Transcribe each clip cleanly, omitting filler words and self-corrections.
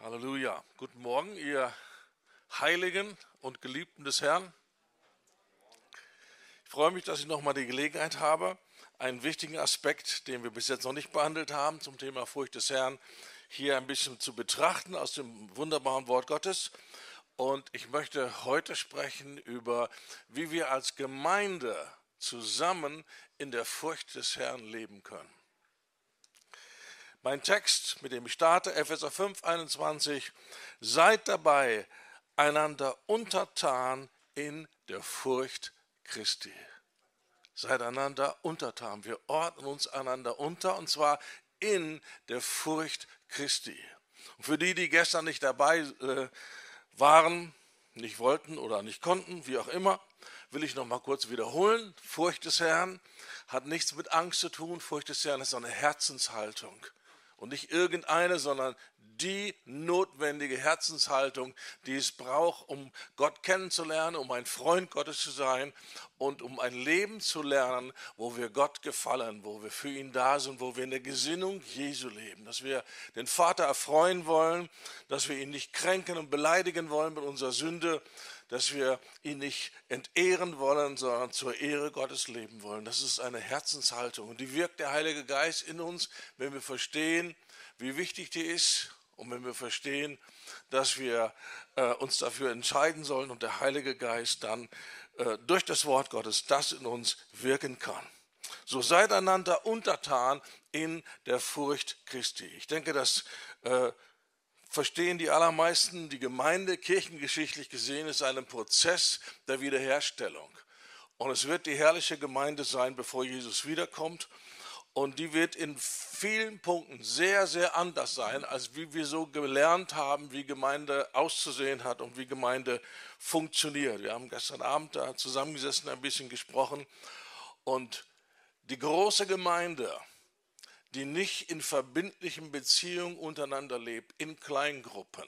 Halleluja. Guten Morgen, ihr Heiligen und Geliebten des Herrn. Ich freue mich, dass ich nochmal die Gelegenheit habe, einen wichtigen Aspekt, den wir bis jetzt noch nicht behandelt haben, zum Thema Furcht des Herrn, hier ein bisschen zu betrachten aus dem wunderbaren Wort Gottes. Und ich möchte heute sprechen über, wie wir als Gemeinde zusammen in der Furcht des Herrn leben können. Mein Text, mit dem ich starte, Epheser 5, 21, seid dabei, einander untertan in der Furcht Christi. Seid einander untertan. Wir ordnen uns einander unter, und zwar in der Furcht Christi. Und für die, die gestern nicht dabei waren, nicht wollten oder nicht konnten, wie auch immer, will ich noch mal kurz wiederholen. Furcht des Herrn hat nichts mit Angst zu tun. Furcht des Herrn ist eine Herzenshaltung. Und nicht irgendeine, sondern die notwendige Herzenshaltung, die es braucht, um Gott kennenzulernen, um ein Freund Gottes zu sein und um ein Leben zu lernen, wo wir Gott gefallen, wo wir für ihn da sind, wo wir in der Gesinnung Jesu leben, dass wir den Vater erfreuen wollen, dass wir ihn nicht kränken und beleidigen wollen mit unserer Sünde, dass wir ihn nicht entehren wollen, sondern zur Ehre Gottes leben wollen. Das ist eine Herzenshaltung. Und die wirkt der Heilige Geist in uns, wenn wir verstehen, wie wichtig die ist, und wenn wir verstehen, dass wir uns dafür entscheiden sollen und der Heilige Geist dann durch das Wort Gottes das in uns wirken kann. So seid einander untertan in der Furcht Christi. Ich denke, dass verstehen die allermeisten, die Gemeinde kirchengeschichtlich gesehen ist ein Prozess der Wiederherstellung. Und es wird die herrliche Gemeinde sein, bevor Jesus wiederkommt. Und die wird in vielen Punkten sehr, sehr anders sein, als wie wir so gelernt haben, wie Gemeinde auszusehen hat und wie Gemeinde funktioniert. Wir haben gestern Abend da zusammengesessen, ein bisschen gesprochen. Und die große Gemeinde, die nicht in verbindlichen Beziehungen untereinander lebt, in Kleingruppen.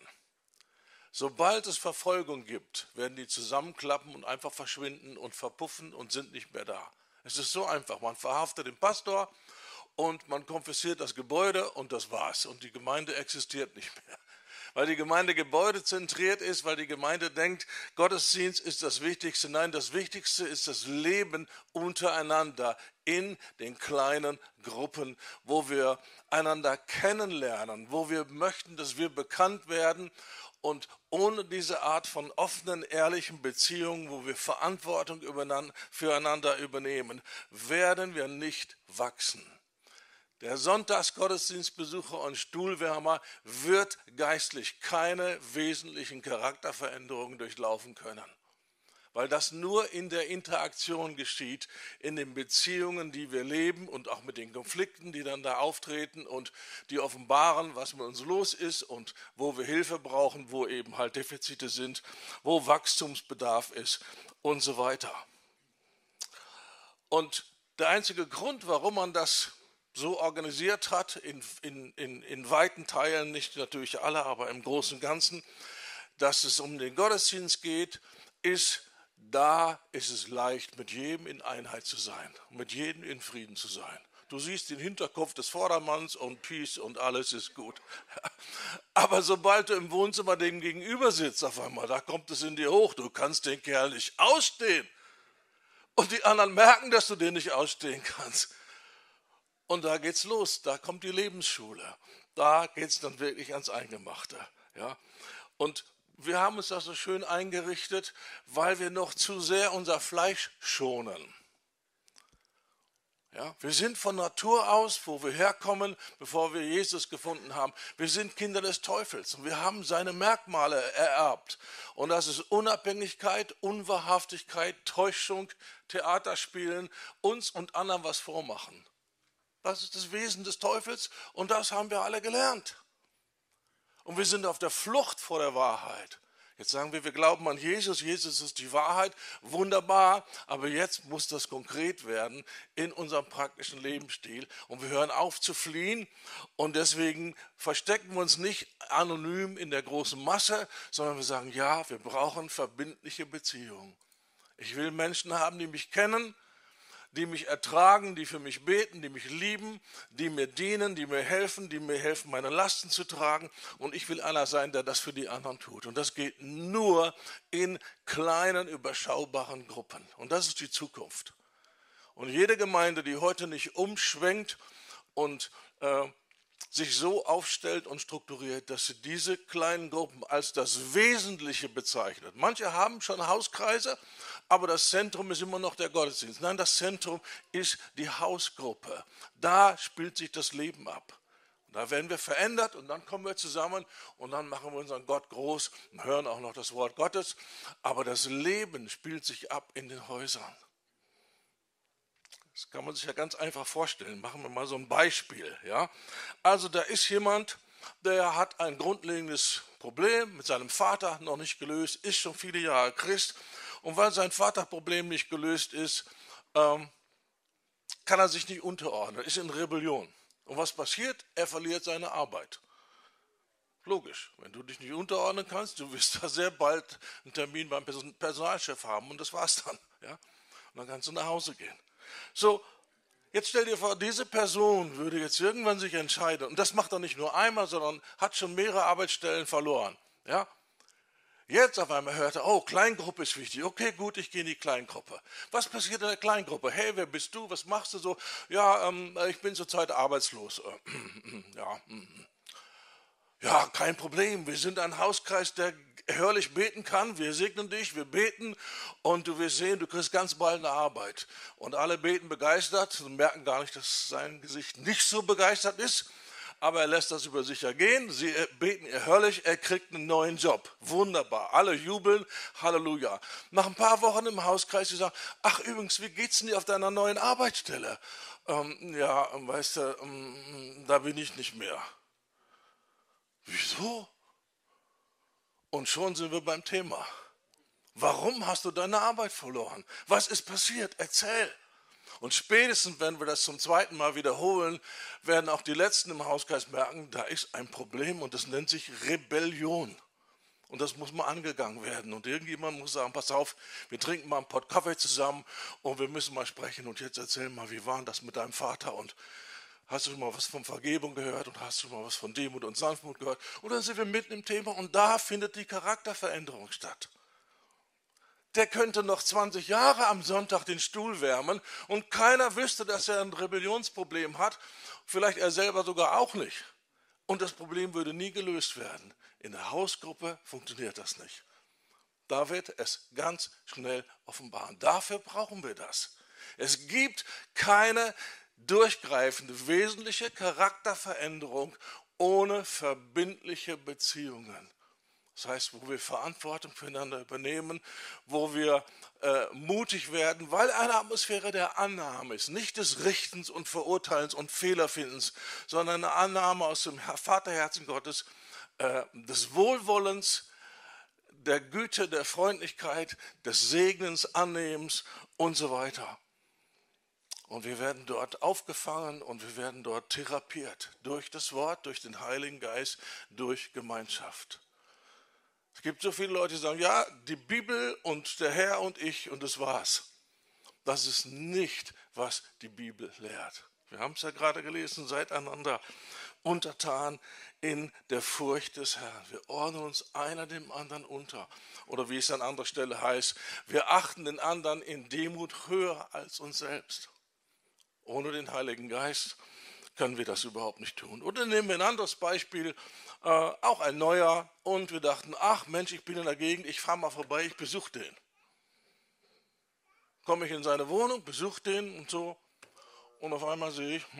Sobald es Verfolgung gibt, werden die zusammenklappen und einfach verschwinden und verpuffen und sind nicht mehr da. Es ist so einfach, man verhaftet den Pastor und man konfisziert das Gebäude und das war's. Und die Gemeinde existiert nicht mehr. Weil die Gemeinde gebäudezentriert ist, weil die Gemeinde denkt, Gottesdienst ist das Wichtigste. Nein, das Wichtigste ist das Leben untereinander in den kleinen Gruppen, wo wir einander kennenlernen, wo wir möchten, dass wir bekannt werden. Und ohne diese Art von offenen, ehrlichen Beziehungen, wo wir Verantwortung füreinander übernehmen, werden wir nicht wachsen. Der Sonntagsgottesdienstbesucher und Stuhlwärmer wird geistlich keine wesentlichen Charakterveränderungen durchlaufen können, weil das nur in der Interaktion geschieht, in den Beziehungen, die wir leben und auch mit den Konflikten, die dann da auftreten und die offenbaren, was mit uns los ist und wo wir Hilfe brauchen, wo eben halt Defizite sind, wo Wachstumsbedarf ist und so weiter. Und der einzige Grund, warum man das so organisiert hat, in weiten Teilen, nicht natürlich alle, aber im Großen und Ganzen, dass es um den Gottesdienst geht, da ist es leicht, mit jedem in Einheit zu sein, mit jedem in Frieden zu sein. Du siehst den Hinterkopf des Vordermanns und Peace und alles ist gut. Aber sobald du im Wohnzimmer dem gegenüber sitzt, auf einmal, da kommt es in dir hoch, du kannst den Kerl nicht ausstehen. Und die anderen merken, dass du den nicht ausstehen kannst. Und da geht's los, da kommt die Lebensschule. Da geht's dann wirklich ans Eingemachte. Ja? Und wir haben uns das so schön eingerichtet, weil wir noch zu sehr unser Fleisch schonen. Ja? Wir sind von Natur aus, wo wir herkommen, bevor wir Jesus gefunden haben, wir sind Kinder des Teufels und wir haben seine Merkmale ererbt. Und das ist Unabhängigkeit, Unwahrhaftigkeit, Täuschung, Theaterspielen, uns und anderen was vormachen. Das ist das Wesen des Teufels und das haben wir alle gelernt. Und wir sind auf der Flucht vor der Wahrheit. Jetzt sagen wir glauben an Jesus, Jesus ist die Wahrheit, wunderbar, aber jetzt muss das konkret werden in unserem praktischen Lebensstil. Und wir hören auf zu fliehen und deswegen verstecken wir uns nicht anonym in der großen Masse, sondern wir sagen, ja, wir brauchen verbindliche Beziehungen. Ich will Menschen haben, die mich kennen, die mich ertragen, die für mich beten, die mich lieben, die mir dienen, die mir helfen, meine Lasten zu tragen. Und ich will einer sein, der das für die anderen tut. Und das geht nur in kleinen, überschaubaren Gruppen. Und das ist die Zukunft. Und jede Gemeinde, die heute nicht umschwenkt und sich so aufstellt und strukturiert, dass sie diese kleinen Gruppen als das Wesentliche bezeichnet. Manche haben schon Hauskreise, aber das Zentrum ist immer noch der Gottesdienst. Nein, das Zentrum ist die Hausgruppe. Da spielt sich das Leben ab. Da werden wir verändert und dann kommen wir zusammen und dann machen wir unseren Gott groß und hören auch noch das Wort Gottes. Aber das Leben spielt sich ab in den Häusern. Das kann man sich ja ganz einfach vorstellen. Machen wir mal so ein Beispiel. Ja? Also da ist jemand, der hat ein grundlegendes Problem mit seinem Vater noch nicht gelöst, ist schon viele Jahre Christ. Und weil sein Vaterproblem nicht gelöst ist, kann er sich nicht unterordnen, ist in Rebellion. Und was passiert? Er verliert seine Arbeit. Logisch, wenn du dich nicht unterordnen kannst, du wirst da sehr bald einen Termin beim Personalchef haben und das war's dann. Ja? Und dann kannst du nach Hause gehen. So, jetzt stell dir vor, diese Person würde jetzt irgendwann sich entscheiden, und das macht er nicht nur einmal, sondern hat schon mehrere Arbeitsstellen verloren. Ja? Jetzt auf einmal hört er, oh, Kleingruppe ist wichtig. Okay, gut, ich gehe in die Kleingruppe. Was passiert in der Kleingruppe? Hey, wer bist du? Was machst du so? Ja, ich bin zurzeit arbeitslos. Ja, ja, kein Problem. Wir sind ein Hauskreis, der hörlich beten kann. Wir segnen dich, wir beten und du wirst sehen, du kriegst ganz bald eine Arbeit. Und alle beten begeistert und merken gar nicht, dass sein Gesicht nicht so begeistert ist. Aber er lässt das über sich ergehen. Sie beten hörlich, er kriegt einen neuen Job. Wunderbar. Alle jubeln. Halleluja. Nach ein paar Wochen im Hauskreis, sie sagen, ach übrigens, wie geht's denn dir auf deiner neuen Arbeitsstelle? Ja, weißt du, da bin ich nicht mehr. Wieso? Und schon sind wir beim Thema. Warum hast du deine Arbeit verloren? Was ist passiert? Erzähl. Und spätestens, wenn wir das zum zweiten Mal wiederholen, werden auch die Letzten im Hauskreis merken, da ist ein Problem und das nennt sich Rebellion. Und das muss mal angegangen werden. Und irgendjemand muss sagen, pass auf, wir trinken mal einen Pott Kaffee zusammen und wir müssen mal sprechen. Und jetzt erzähl mal, wie war das mit deinem Vater? Und hast du schon mal was von Vergebung gehört? Und hast du schon mal was von Demut und Sanftmut gehört? Und dann sind wir mitten im Thema und da findet die Charakterveränderung statt. Der könnte noch 20 Jahre am Sonntag den Stuhl wärmen und keiner wüsste, dass er ein Rebellionsproblem hat. Vielleicht er selber sogar auch nicht. Und das Problem würde nie gelöst werden. In der Hausgruppe funktioniert das nicht. Da wird es ganz schnell offenbaren. Dafür brauchen wir das. Es gibt keine durchgreifende, wesentliche Charakterveränderung ohne verbindliche Beziehungen. Das heißt, wo wir Verantwortung füreinander übernehmen, wo wir mutig werden, weil eine Atmosphäre der Annahme ist, nicht des Richtens und Verurteilens und Fehlerfindens, sondern eine Annahme aus dem Vaterherzen Gottes, des Wohlwollens, der Güte, der Freundlichkeit, des Segnens, Annehmens und so weiter. Und wir werden dort aufgefangen und wir werden dort therapiert durch das Wort, durch den Heiligen Geist, durch Gemeinschaft. Es gibt so viele Leute, die sagen, ja, die Bibel und der Herr und ich und das war's. Das ist nicht, was die Bibel lehrt. Wir haben es ja gerade gelesen, seid einander untertan in der Furcht des Herrn. Wir ordnen uns einer dem anderen unter. Oder wie es an anderer Stelle heißt, wir achten den anderen in Demut höher als uns selbst. Ohne den Heiligen Geist können wir das überhaupt nicht tun. Oder nehmen wir ein anderes Beispiel, auch ein Neuer, und wir dachten, ach Mensch, ich bin in der Gegend, ich fahre mal vorbei, ich besuche den. Komme ich in seine Wohnung, besuche den und so, und auf einmal sehe ich,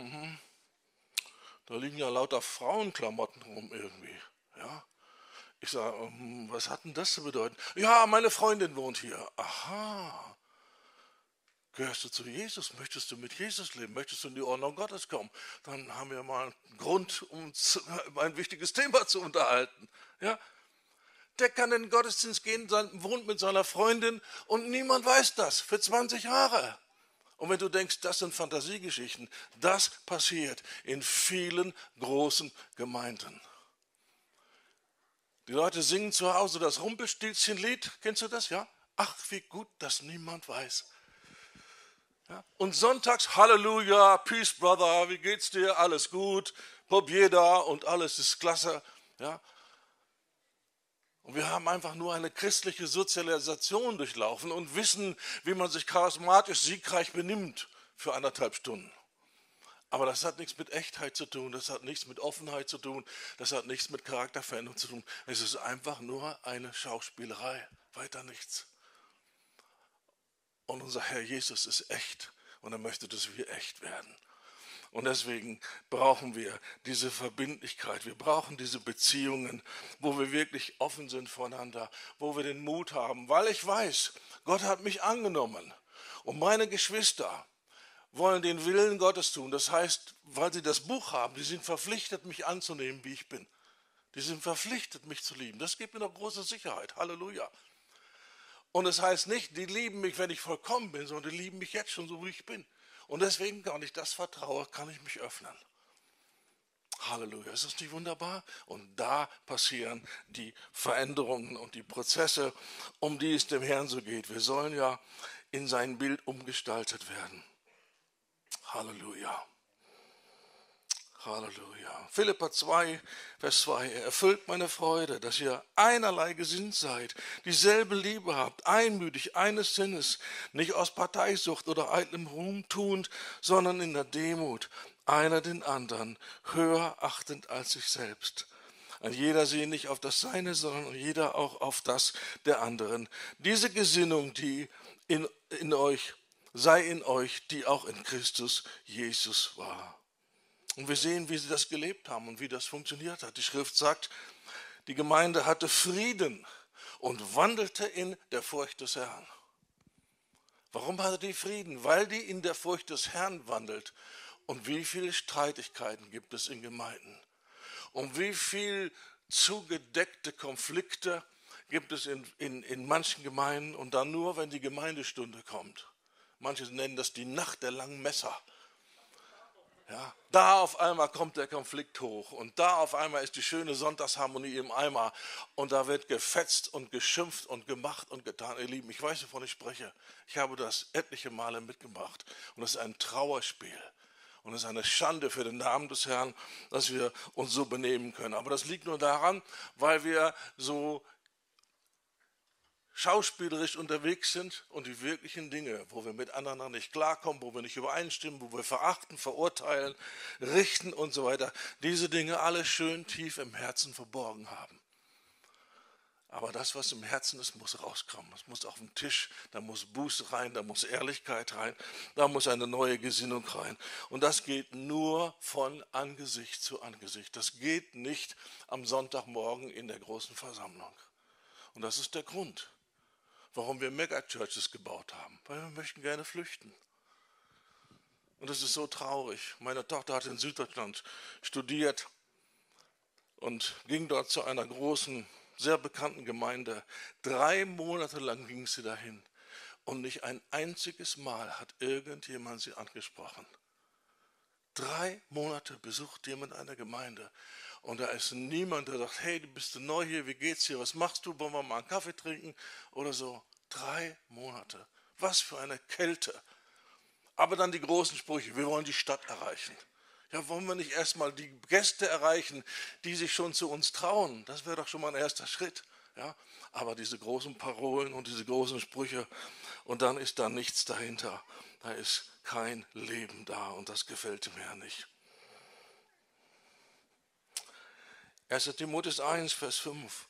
da liegen ja lauter Frauenklamotten rum irgendwie. Ja? Ich sage, was hat denn das zu bedeuten? Ja, meine Freundin wohnt hier. Aha. Gehörst du zu Jesus? Möchtest du mit Jesus leben? Möchtest du in die Ordnung Gottes kommen? Dann haben wir mal einen Grund, uns über ein wichtiges Thema zu unterhalten. Ja? Der kann in den Gottesdienst gehen, wohnt mit seiner Freundin und niemand weiß das für 20 Jahre. Und wenn du denkst, das sind Fantasiegeschichten, das passiert in vielen großen Gemeinden. Die Leute singen zu Hause das Rumpelstilzchen-Lied. Kennst du das? Ja? Ach, wie gut, dass niemand weiß. Ja? Und sonntags, Halleluja, Peace Brother, wie geht's dir? Alles gut, probier da und alles ist klasse. Ja? Und wir haben einfach nur eine christliche Sozialisation durchlaufen und wissen, wie man sich charismatisch, siegreich benimmt für 1,5 Stunden. Aber das hat nichts mit Echtheit zu tun, das hat nichts mit Offenheit zu tun, das hat nichts mit Charakterveränderung zu tun. Es ist einfach nur eine Schauspielerei, weiter nichts. Und unser Herr Jesus ist echt und er möchte, dass wir echt werden. Und deswegen brauchen wir diese Verbindlichkeit, wir brauchen diese Beziehungen, wo wir wirklich offen sind voneinander, wo wir den Mut haben, weil ich weiß, Gott hat mich angenommen und meine Geschwister wollen den Willen Gottes tun. Das heißt, weil sie das Buch haben, die sind verpflichtet, mich anzunehmen, wie ich bin. Die sind verpflichtet, mich zu lieben. Das gibt mir noch große Sicherheit. Halleluja. Und es heißt nicht, die lieben mich, wenn ich vollkommen bin, sondern die lieben mich jetzt schon so, wie ich bin. Und deswegen, wenn ich das vertraue, kann ich mich öffnen. Halleluja, ist das nicht wunderbar? Und da passieren die Veränderungen und die Prozesse, um die es dem Herrn so geht. Wir sollen ja in sein Bild umgestaltet werden. Halleluja. Halleluja. Philipper 2, Vers 2. Er erfüllt meine Freude, dass ihr einerlei gesinnt seid, dieselbe Liebe habt, einmütig, eines Sinnes, nicht aus Parteisucht oder eitlem Ruhm tuend, sondern in der Demut, einer den anderen, höher achtend als sich selbst. Ein jeder sehe nicht auf das Seine, sondern jeder auch auf das der anderen. Diese Gesinnung, die in euch, sei in euch, die auch in Christus Jesus war. Und wir sehen, wie sie das gelebt haben und wie das funktioniert hat. Die Schrift sagt, die Gemeinde hatte Frieden und wandelte in der Furcht des Herrn. Warum hatte die Frieden? Weil die in der Furcht des Herrn wandelt. Und wie viele Streitigkeiten gibt es in Gemeinden? Und wie viel zugedeckte Konflikte gibt es in manchen Gemeinden und dann nur, wenn die Gemeindestunde kommt. Manche nennen das die Nacht der langen Messer. Ja, da auf einmal kommt der Konflikt hoch und da auf einmal ist die schöne Sonntagsharmonie im Eimer und da wird gefetzt und geschimpft und gemacht und getan. Ihr Lieben, ich weiß, wovon ich spreche. Ich habe das etliche Male mitgemacht und es ist ein Trauerspiel und es ist eine Schande für den Namen des Herrn, dass wir uns so benehmen können. Aber das liegt nur daran, weil wir so schauspielerisch unterwegs sind und die wirklichen Dinge, wo wir miteinander nicht klarkommen, wo wir nicht übereinstimmen, wo wir verachten, verurteilen, richten und so weiter, diese Dinge alle schön tief im Herzen verborgen haben. Aber das, was im Herzen ist, muss rauskommen. Es muss auf den Tisch, da muss Buße rein, da muss Ehrlichkeit rein, da muss eine neue Gesinnung rein. Und das geht nur von Angesicht zu Angesicht. Das geht nicht am Sonntagmorgen in der großen Versammlung. Und das ist der Grund, warum wir Megachurches gebaut haben, weil wir möchten gerne flüchten. Und das ist so traurig. Meine Tochter hat in Süddeutschland studiert und ging dort zu einer großen, sehr bekannten Gemeinde. 3 Monate lang ging sie dahin und nicht ein einziges Mal hat irgendjemand sie angesprochen. 3 Monate besucht jemand eine Gemeinde und da ist niemand, der sagt, hey, du bist neu hier, wie geht's hier, was machst du, wollen wir mal einen Kaffee trinken oder so. 3 Monate, was für eine Kälte. Aber dann die großen Sprüche, wir wollen die Stadt erreichen. Ja, wollen wir nicht erstmal die Gäste erreichen, die sich schon zu uns trauen? Das wäre doch schon mal ein erster Schritt. Ja, aber diese großen Parolen und diese großen Sprüche und dann ist da nichts dahinter. Da ist kein Leben da und das gefällt mir ja nicht. 1. Timotheus 1, Vers 5.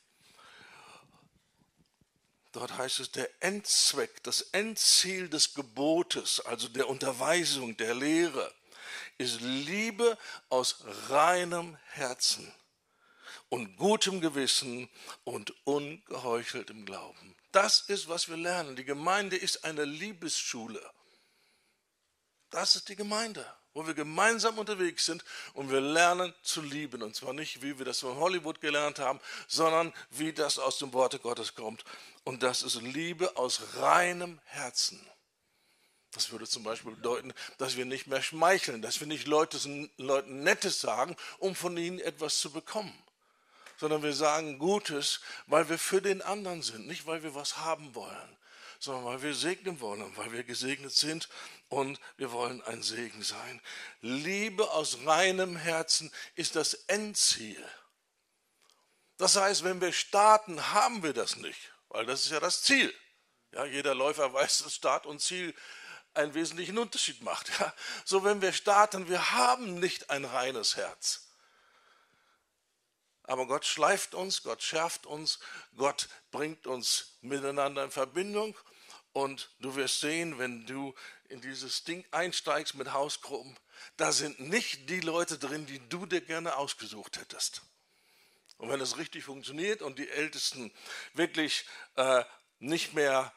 Dort heißt es, der Endzweck, das Endziel des Gebotes, also der Unterweisung, der Lehre, ist Liebe aus reinem Herzen und gutem Gewissen und ungeheucheltem Glauben. Das ist, was wir lernen. Die Gemeinde ist eine Liebesschule. Das ist die Gemeinde, wo wir gemeinsam unterwegs sind und wir lernen zu lieben. Und zwar nicht, wie wir das von Hollywood gelernt haben, sondern wie das aus dem Worte Gottes kommt. Und das ist Liebe aus reinem Herzen. Das würde zum Beispiel bedeuten, dass wir nicht mehr schmeicheln, dass wir nicht Leuten Nettes sagen, um von ihnen etwas zu bekommen, sondern wir sagen Gutes, weil wir für den anderen sind, nicht weil wir was haben wollen, sondern weil wir segnen wollen und weil wir gesegnet sind und wir wollen ein Segen sein. Liebe aus reinem Herzen ist das Endziel. Das heißt, wenn wir starten, haben wir das nicht, weil das ist ja das Ziel. Ja, jeder Läufer weiß, dass Start und Ziel einen wesentlichen Unterschied macht. Ja, so, wenn wir starten, wir haben nicht ein reines Herz. Aber Gott schleift uns, Gott schärft uns, Gott bringt uns miteinander in Verbindung. Und du wirst sehen, wenn du in dieses Ding einsteigst mit Hausgruppen, da sind nicht die Leute drin, die du dir gerne ausgesucht hättest. Und wenn es richtig funktioniert und die Ältesten wirklich nicht mehr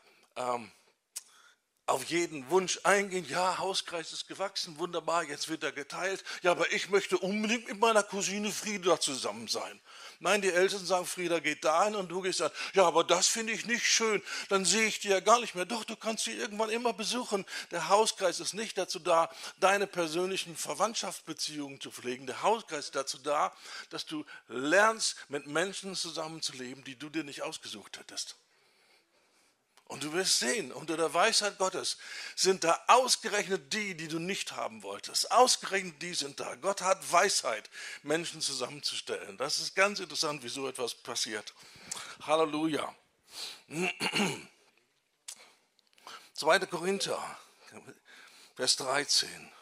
auf jeden Wunsch eingehen, ja, Hauskreis ist gewachsen, wunderbar, jetzt wird er geteilt, ja, aber ich möchte unbedingt mit meiner Cousine Frieda zusammen sein. Nein, die Ältesten sagen, Frieda geht dahin und du gehst dann, ja, aber das finde ich nicht schön, dann sehe ich die ja gar nicht mehr. Doch, du kannst sie irgendwann immer besuchen. Der Hauskreis ist nicht dazu da, deine persönlichen Verwandtschaftsbeziehungen zu pflegen. Der Hauskreis ist dazu da, dass du lernst, mit Menschen zusammenzuleben, die du dir nicht ausgesucht hättest. Und du wirst sehen, unter der Weisheit Gottes sind da ausgerechnet die, die du nicht haben wolltest. Ausgerechnet die sind da. Gott hat Weisheit, Menschen zusammenzustellen. Das ist ganz interessant, wie so etwas passiert. Halleluja. 2. Korinther, Vers 13.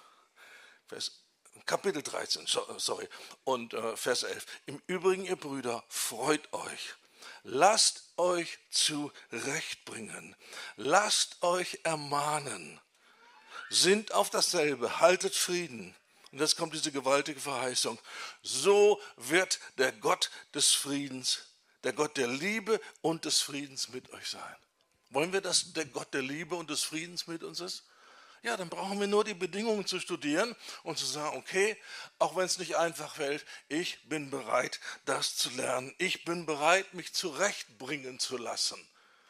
Kapitel 13, sorry, und Vers 11. Im Übrigen, ihr Brüder, freut euch. Lasst euch zurechtbringen, lasst euch ermahnen, sinnt auf dasselbe, haltet Frieden. Und jetzt kommt diese gewaltige Verheißung. So wird der Gott des Friedens, der Gott der Liebe und des Friedens mit euch sein. Wollen wir, dass der Gott der Liebe und des Friedens mit uns ist? Ja, dann brauchen wir nur die Bedingungen zu studieren und zu sagen, okay, auch wenn es nicht einfach fällt, ich bin bereit, das zu lernen. Ich bin bereit, mich zurechtbringen zu lassen.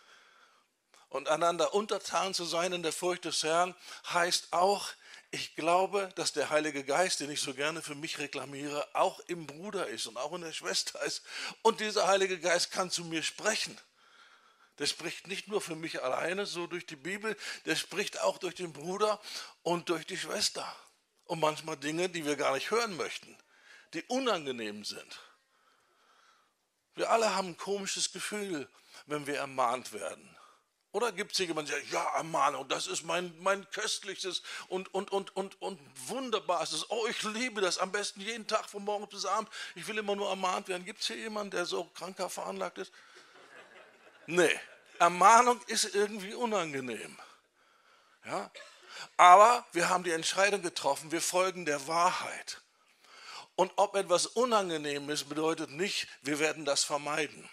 Und einander untertan zu sein in der Furcht des Herrn heißt auch, ich glaube, dass der Heilige Geist, den ich so gerne für mich reklamiere, auch im Bruder ist und auch in der Schwester ist. Und dieser Heilige Geist kann zu mir sprechen. Der spricht nicht nur für mich alleine, so durch die Bibel, der spricht auch durch den Bruder und durch die Schwester. Und manchmal Dinge, die wir gar nicht hören möchten, die unangenehm sind. Wir alle haben ein komisches Gefühl, wenn wir ermahnt werden. Oder gibt es jemanden, der sagt, ja, Ermahnung, das ist mein köstlichstes und wunderbarstes. Oh, ich liebe das, am besten jeden Tag von morgens bis abends. Ich will immer nur ermahnt werden. Gibt es hier jemanden, der so kranker veranlagt ist? Nee, Ermahnung ist irgendwie unangenehm. Ja? Aber wir haben die Entscheidung getroffen, wir folgen der Wahrheit. Und ob etwas unangenehm ist, bedeutet nicht, wir werden das vermeiden.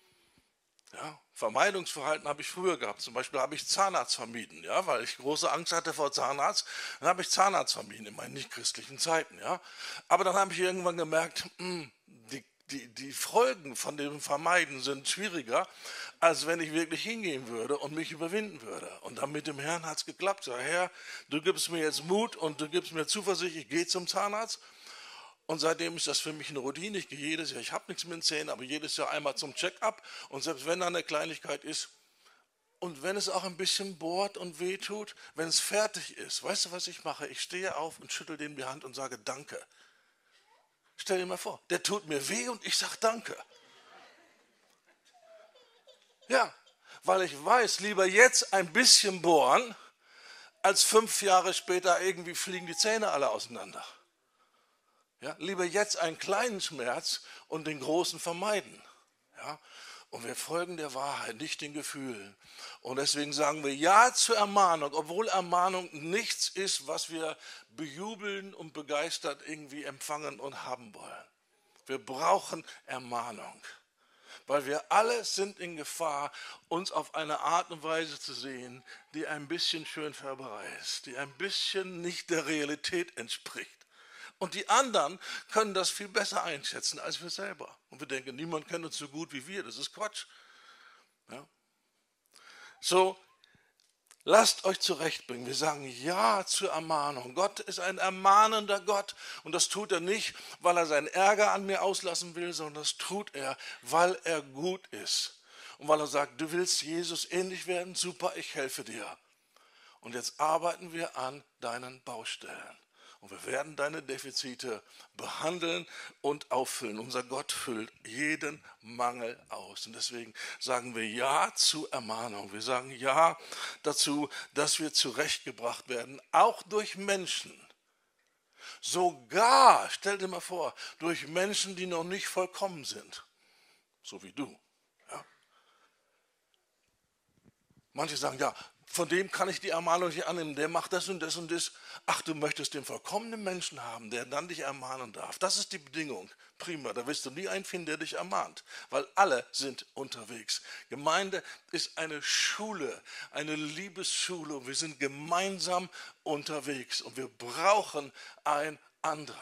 Ja? Vermeidungsverhalten habe ich früher gehabt. Zum Beispiel habe ich Zahnarzt vermieden, ja? Weil ich große Angst hatte vor Zahnarzt. Dann habe ich Zahnarzt vermieden in meinen nicht-christlichen Zeiten. Ja? Aber dann habe ich irgendwann gemerkt, die Folgen von dem Vermeiden sind schwieriger, als wenn ich wirklich hingehen würde und mich überwinden würde. Und dann mit dem Herrn hat es geklappt. Sag, Herr, du gibst mir jetzt Mut und du gibst mir Zuversicht, ich gehe zum Zahnarzt. Und seitdem ist das für mich eine Routine. Ich gehe jedes Jahr, ich habe nichts mit den Zähnen, aber jedes Jahr einmal zum Check-up. Und selbst wenn da eine Kleinigkeit ist, und wenn es auch ein bisschen bohrt und wehtut, wenn es fertig ist, weißt du, was ich mache? Ich stehe auf und schüttel dem die Hand und sage Danke. Stell dir mal vor, der tut mir weh und ich sage Danke. Ja, weil ich weiß, lieber jetzt ein bisschen bohren, als 5 Jahre später irgendwie fliegen die Zähne alle auseinander. Ja, lieber jetzt einen kleinen Schmerz und den großen vermeiden. Ja, und wir folgen der Wahrheit, nicht den Gefühlen. Und deswegen sagen wir Ja zur Ermahnung, obwohl Ermahnung nichts ist, was wir bejubeln und begeistert irgendwie empfangen und haben wollen. Wir brauchen Ermahnung, weil wir alle sind in Gefahr, uns auf eine Art und Weise zu sehen, die ein bisschen Schönfärberei ist, die ein bisschen nicht der Realität entspricht. Und die anderen können das viel besser einschätzen als wir selber. Und wir denken, niemand kennt uns so gut wie wir. Das ist Quatsch. Ja? So, lasst euch zurechtbringen. Wir sagen Ja zur Ermahnung. Gott ist ein ermahnender Gott. Und das tut er nicht, weil er seinen Ärger an mir auslassen will, sondern das tut er, weil er gut ist. Und weil er sagt, du willst Jesus ähnlich werden, super, ich helfe dir. Und jetzt arbeiten wir an deinen Baustellen. Und wir werden deine Defizite behandeln und auffüllen. Unser Gott füllt jeden Mangel aus. Und deswegen sagen wir Ja zu Ermahnung. Wir sagen Ja dazu, dass wir zurechtgebracht werden, auch durch Menschen. Sogar, stell dir mal vor, durch Menschen, die noch nicht vollkommen sind. So wie du. Ja? Manche sagen, ja, von dem kann ich die Ermahnung nicht annehmen, der macht das und das und das. Ach, du möchtest den vollkommenen Menschen haben, der dann dich ermahnen darf. Das ist die Bedingung. Prima, da wirst du nie einen finden, der dich ermahnt, weil alle sind unterwegs. Gemeinde ist eine Schule, eine Liebesschule. Wir sind gemeinsam unterwegs und wir brauchen einander.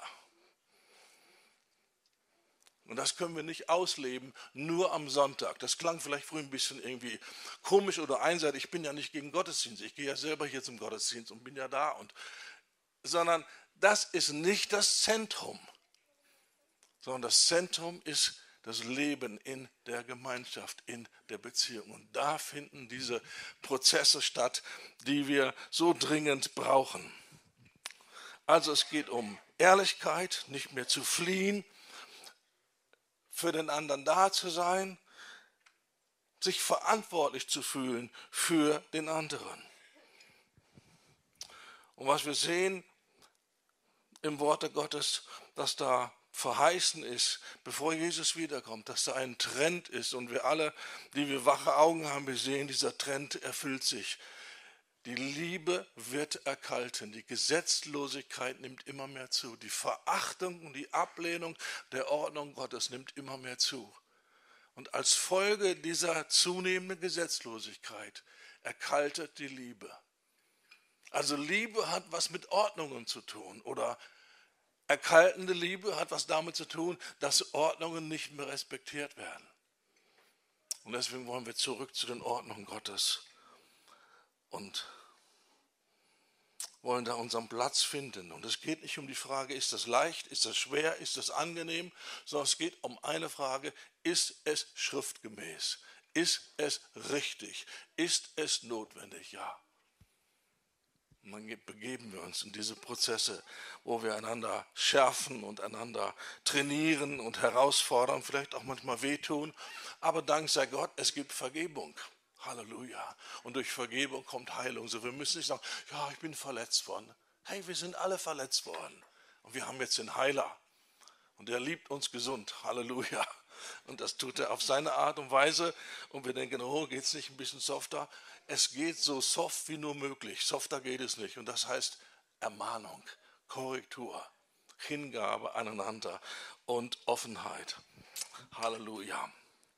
Und das können wir nicht ausleben, nur am Sonntag. Das klang vielleicht früher ein bisschen irgendwie komisch oder einseitig. Ich bin ja nicht gegen Gottesdienst. Ich gehe ja selber hier zum Gottesdienst und bin ja da. Sondern das ist nicht das Zentrum. Sondern das Zentrum ist das Leben in der Gemeinschaft, in der Beziehung. Und da finden diese Prozesse statt, die wir so dringend brauchen. Also es geht um Ehrlichkeit, nicht mehr zu fliehen, für den anderen da zu sein, sich verantwortlich zu fühlen für den anderen. Und was wir sehen im Worte Gottes, dass da verheißen ist, bevor Jesus wiederkommt, dass da ein Trend ist und wir alle, die wir wache Augen haben, wir sehen, dieser Trend erfüllt sich. Die Liebe wird erkalten, die Gesetzlosigkeit nimmt immer mehr zu, die Verachtung und die Ablehnung der Ordnung Gottes nimmt immer mehr zu. Und als Folge dieser zunehmenden Gesetzlosigkeit erkaltet die Liebe. Also Liebe hat was mit Ordnungen zu tun oder erkaltende Liebe hat was damit zu tun, dass Ordnungen nicht mehr respektiert werden. Und deswegen wollen wir zurück zu den Ordnungen Gottes und wollen da unseren Platz finden. Und es geht nicht um die Frage, ist das leicht, ist das schwer, ist das angenehm, sondern es geht um eine Frage, ist es schriftgemäß, ist es richtig, ist es notwendig, ja. Und dann begeben wir uns in diese Prozesse, wo wir einander schärfen und einander trainieren und herausfordern, vielleicht auch manchmal wehtun, aber dank sei Gott, es gibt Vergebung. Halleluja. Und durch Vergebung kommt Heilung. So, wir müssen nicht sagen, ja, ich bin verletzt worden. Hey, wir sind alle verletzt worden. Und wir haben jetzt den Heiler. Und der liebt uns gesund. Halleluja. Und das tut er auf seine Art und Weise. Und wir denken, oh, geht es nicht ein bisschen softer? Es geht so soft wie nur möglich. Softer geht es nicht. Und das heißt Ermahnung, Korrektur, Hingabe aneinander und Offenheit. Halleluja.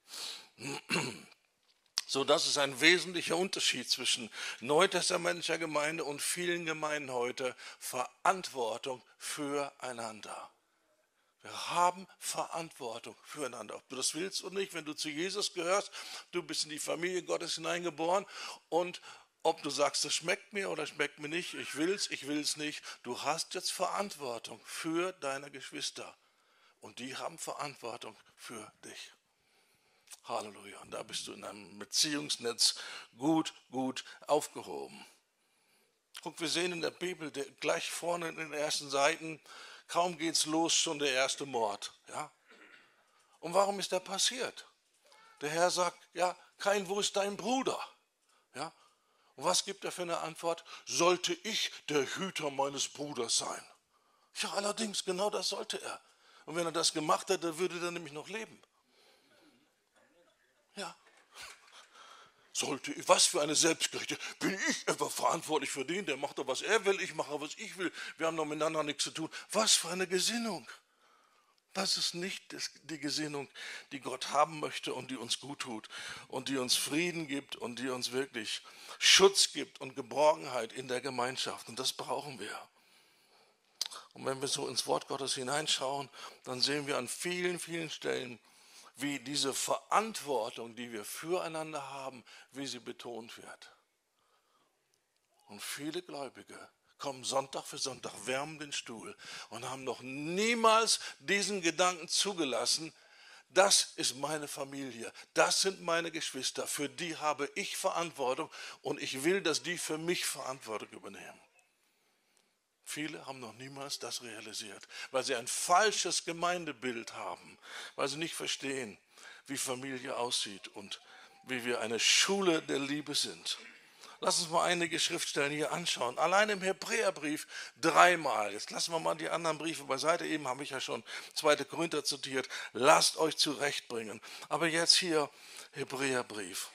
So, das ist ein wesentlicher Unterschied zwischen neutestamentlicher Gemeinde und vielen Gemeinden heute. Verantwortung füreinander. Wir haben Verantwortung füreinander. Ob du das willst oder nicht, wenn du zu Jesus gehörst, du bist in die Familie Gottes hineingeboren und ob du sagst, das schmeckt mir oder schmeckt mir nicht, ich will es nicht, du hast jetzt Verantwortung für deine Geschwister und die haben Verantwortung für dich. Halleluja. Und da bist du in einem Beziehungsnetz gut aufgehoben. Guck, wir sehen in der Bibel gleich vorne in den ersten Seiten, kaum geht's los, schon der erste Mord. Ja? Und warum ist der passiert? Der Herr sagt, ja, Kain, wo ist dein Bruder? Ja? Und was gibt er für eine Antwort? Sollte ich der Hüter meines Bruders sein? Ja, allerdings, genau das sollte er. Und wenn er das gemacht hätte, würde er nämlich noch leben. Ja. Was für eine Selbstgerechte. Bin ich etwa verantwortlich für den, der macht doch, was er will, ich mache, was ich will. Wir haben doch miteinander nichts zu tun. Was für eine Gesinnung. Das ist nicht die Gesinnung, die Gott haben möchte und die uns gut tut und die uns Frieden gibt und die uns wirklich Schutz gibt und Geborgenheit in der Gemeinschaft. Und das brauchen wir. Und wenn wir so ins Wort Gottes hineinschauen, dann sehen wir an vielen Stellen, wie diese Verantwortung, die wir füreinander haben, wie sie betont wird. Und viele Gläubige kommen Sonntag für Sonntag, wärmen den Stuhl und haben noch niemals diesen Gedanken zugelassen, das ist meine Familie, das sind meine Geschwister, für die habe ich Verantwortung und ich will, dass die für mich Verantwortung übernehmen. Viele haben noch niemals das realisiert, weil sie ein falsches Gemeindebild haben, weil sie nicht verstehen, wie Familie aussieht und wie wir eine Schule der Liebe sind. Lass uns mal einige Schriftstellen hier anschauen. Allein im Hebräerbrief 3-mal. Jetzt lassen wir mal die anderen Briefe beiseite. Eben habe ich ja schon 2. Korinther zitiert. Lasst euch zurechtbringen. Aber jetzt hier Hebräerbrief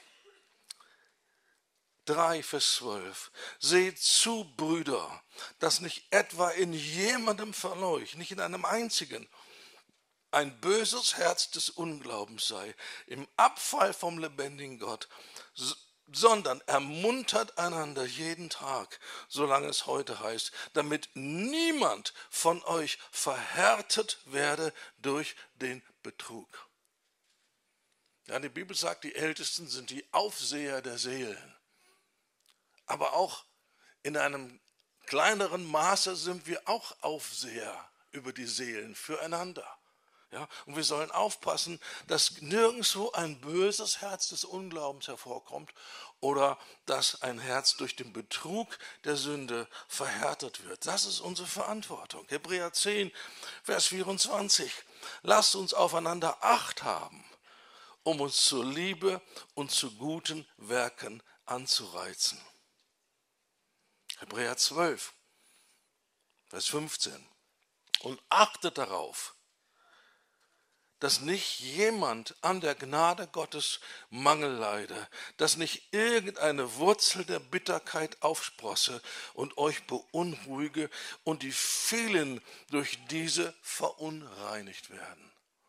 3, Vers 12. Seht zu, Brüder, dass nicht etwa in jemandem von euch, nicht in einem einzigen, ein böses Herz des Unglaubens sei, im Abfall vom lebendigen Gott, sondern ermuntert einander jeden Tag, solange es heute heißt, damit niemand von euch verhärtet werde durch den Betrug. Ja, die Bibel sagt, die Ältesten sind die Aufseher der Seelen. Aber auch in einem kleineren Maße sind wir auch Aufseher über die Seelen füreinander. Ja, und wir sollen aufpassen, dass nirgendwo ein böses Herz des Unglaubens hervorkommt oder dass ein Herz durch den Betrug der Sünde verhärtet wird. Das ist unsere Verantwortung. Hebräer 10, Vers 24. Lasst uns aufeinander Acht haben, um uns zur Liebe und zu guten Werken anzureizen. Hebräer 12, Vers 15. Und achtet darauf, dass nicht jemand an der Gnade Gottes Mangel leide, dass nicht irgendeine Wurzel der Bitterkeit aufsprosse und euch beunruhige und die vielen durch diese verunreinigt werden.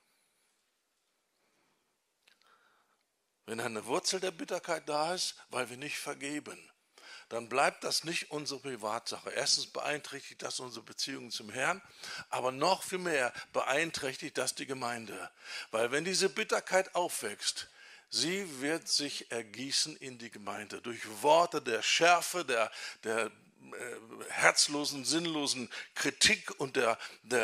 Wenn eine Wurzel der Bitterkeit da ist, weil wir nicht vergeben, dann bleibt das nicht unsere Privatsache. Erstens beeinträchtigt das unsere Beziehungen zum Herrn, aber noch viel mehr beeinträchtigt das die Gemeinde. Weil wenn diese Bitterkeit aufwächst, sie wird sich ergießen in die Gemeinde durch Worte der Schärfe, der herzlosen, sinnlosen Kritik und der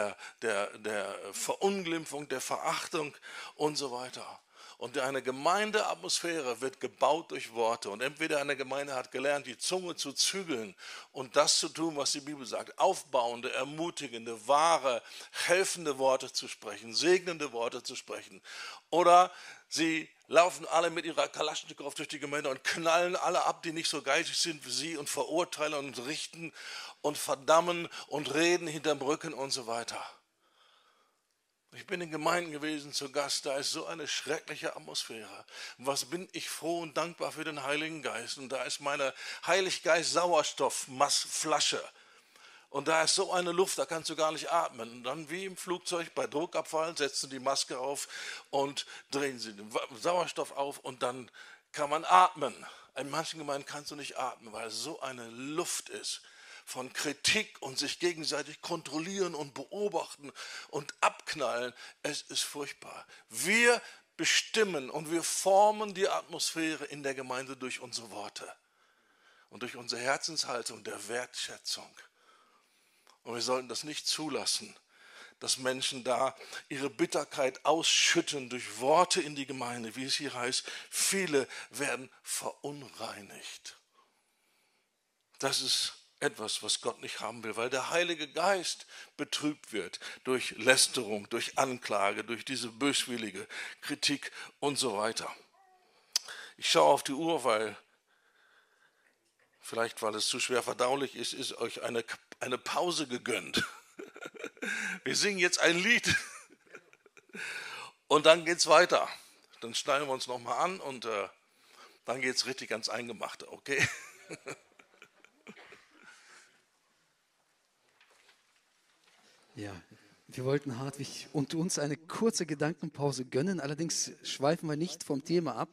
Verunglimpfung, der Verachtung und so weiter. Und eine Gemeindeatmosphäre wird gebaut durch Worte. Und entweder eine Gemeinde hat gelernt, die Zunge zu zügeln und das zu tun, was die Bibel sagt. Aufbauende, ermutigende, wahre, helfende Worte zu sprechen, segnende Worte zu sprechen. Oder sie laufen alle mit ihrer Kalaschnikow durch die Gemeinde und knallen alle ab, die nicht so geistig sind wie sie und verurteilen und richten und verdammen und reden hinterm Rücken und so weiter. Ich bin in Gemeinden gewesen zu Gast, da ist so eine schreckliche Atmosphäre. Was bin ich froh und dankbar für den Heiligen Geist. Und da ist meine Heiliggeist-Sauerstoffflasche. Und da ist so eine Luft, da kannst du gar nicht atmen. Und dann wie im Flugzeug bei Druckabfall setzen die Maske auf und drehen sie den Sauerstoff auf und dann kann man atmen. In manchen Gemeinden kannst du nicht atmen, weil es so eine Luft ist von Kritik und sich gegenseitig kontrollieren und beobachten und abknallen. Es ist furchtbar. Wir bestimmen und wir formen die Atmosphäre in der Gemeinde durch unsere Worte und durch unsere Herzenshaltung der Wertschätzung. Und wir sollten das nicht zulassen, dass Menschen da ihre Bitterkeit ausschütten durch Worte in die Gemeinde, wie es hier heißt. Viele werden verunreinigt. Das ist etwas, was Gott nicht haben will, weil der Heilige Geist betrübt wird durch Lästerung, durch Anklage, durch diese böswillige Kritik und so weiter. Ich schaue auf die Uhr, weil es zu schwer verdaulich ist euch eine Pause gegönnt. Wir singen jetzt ein Lied und dann geht's weiter. Dann schneiden wir uns nochmal an und dann geht's richtig ans Eingemachte, okay? Ja, wir wollten Hartwig und uns eine kurze Gedankenpause gönnen, allerdings schweifen wir nicht vom Thema ab.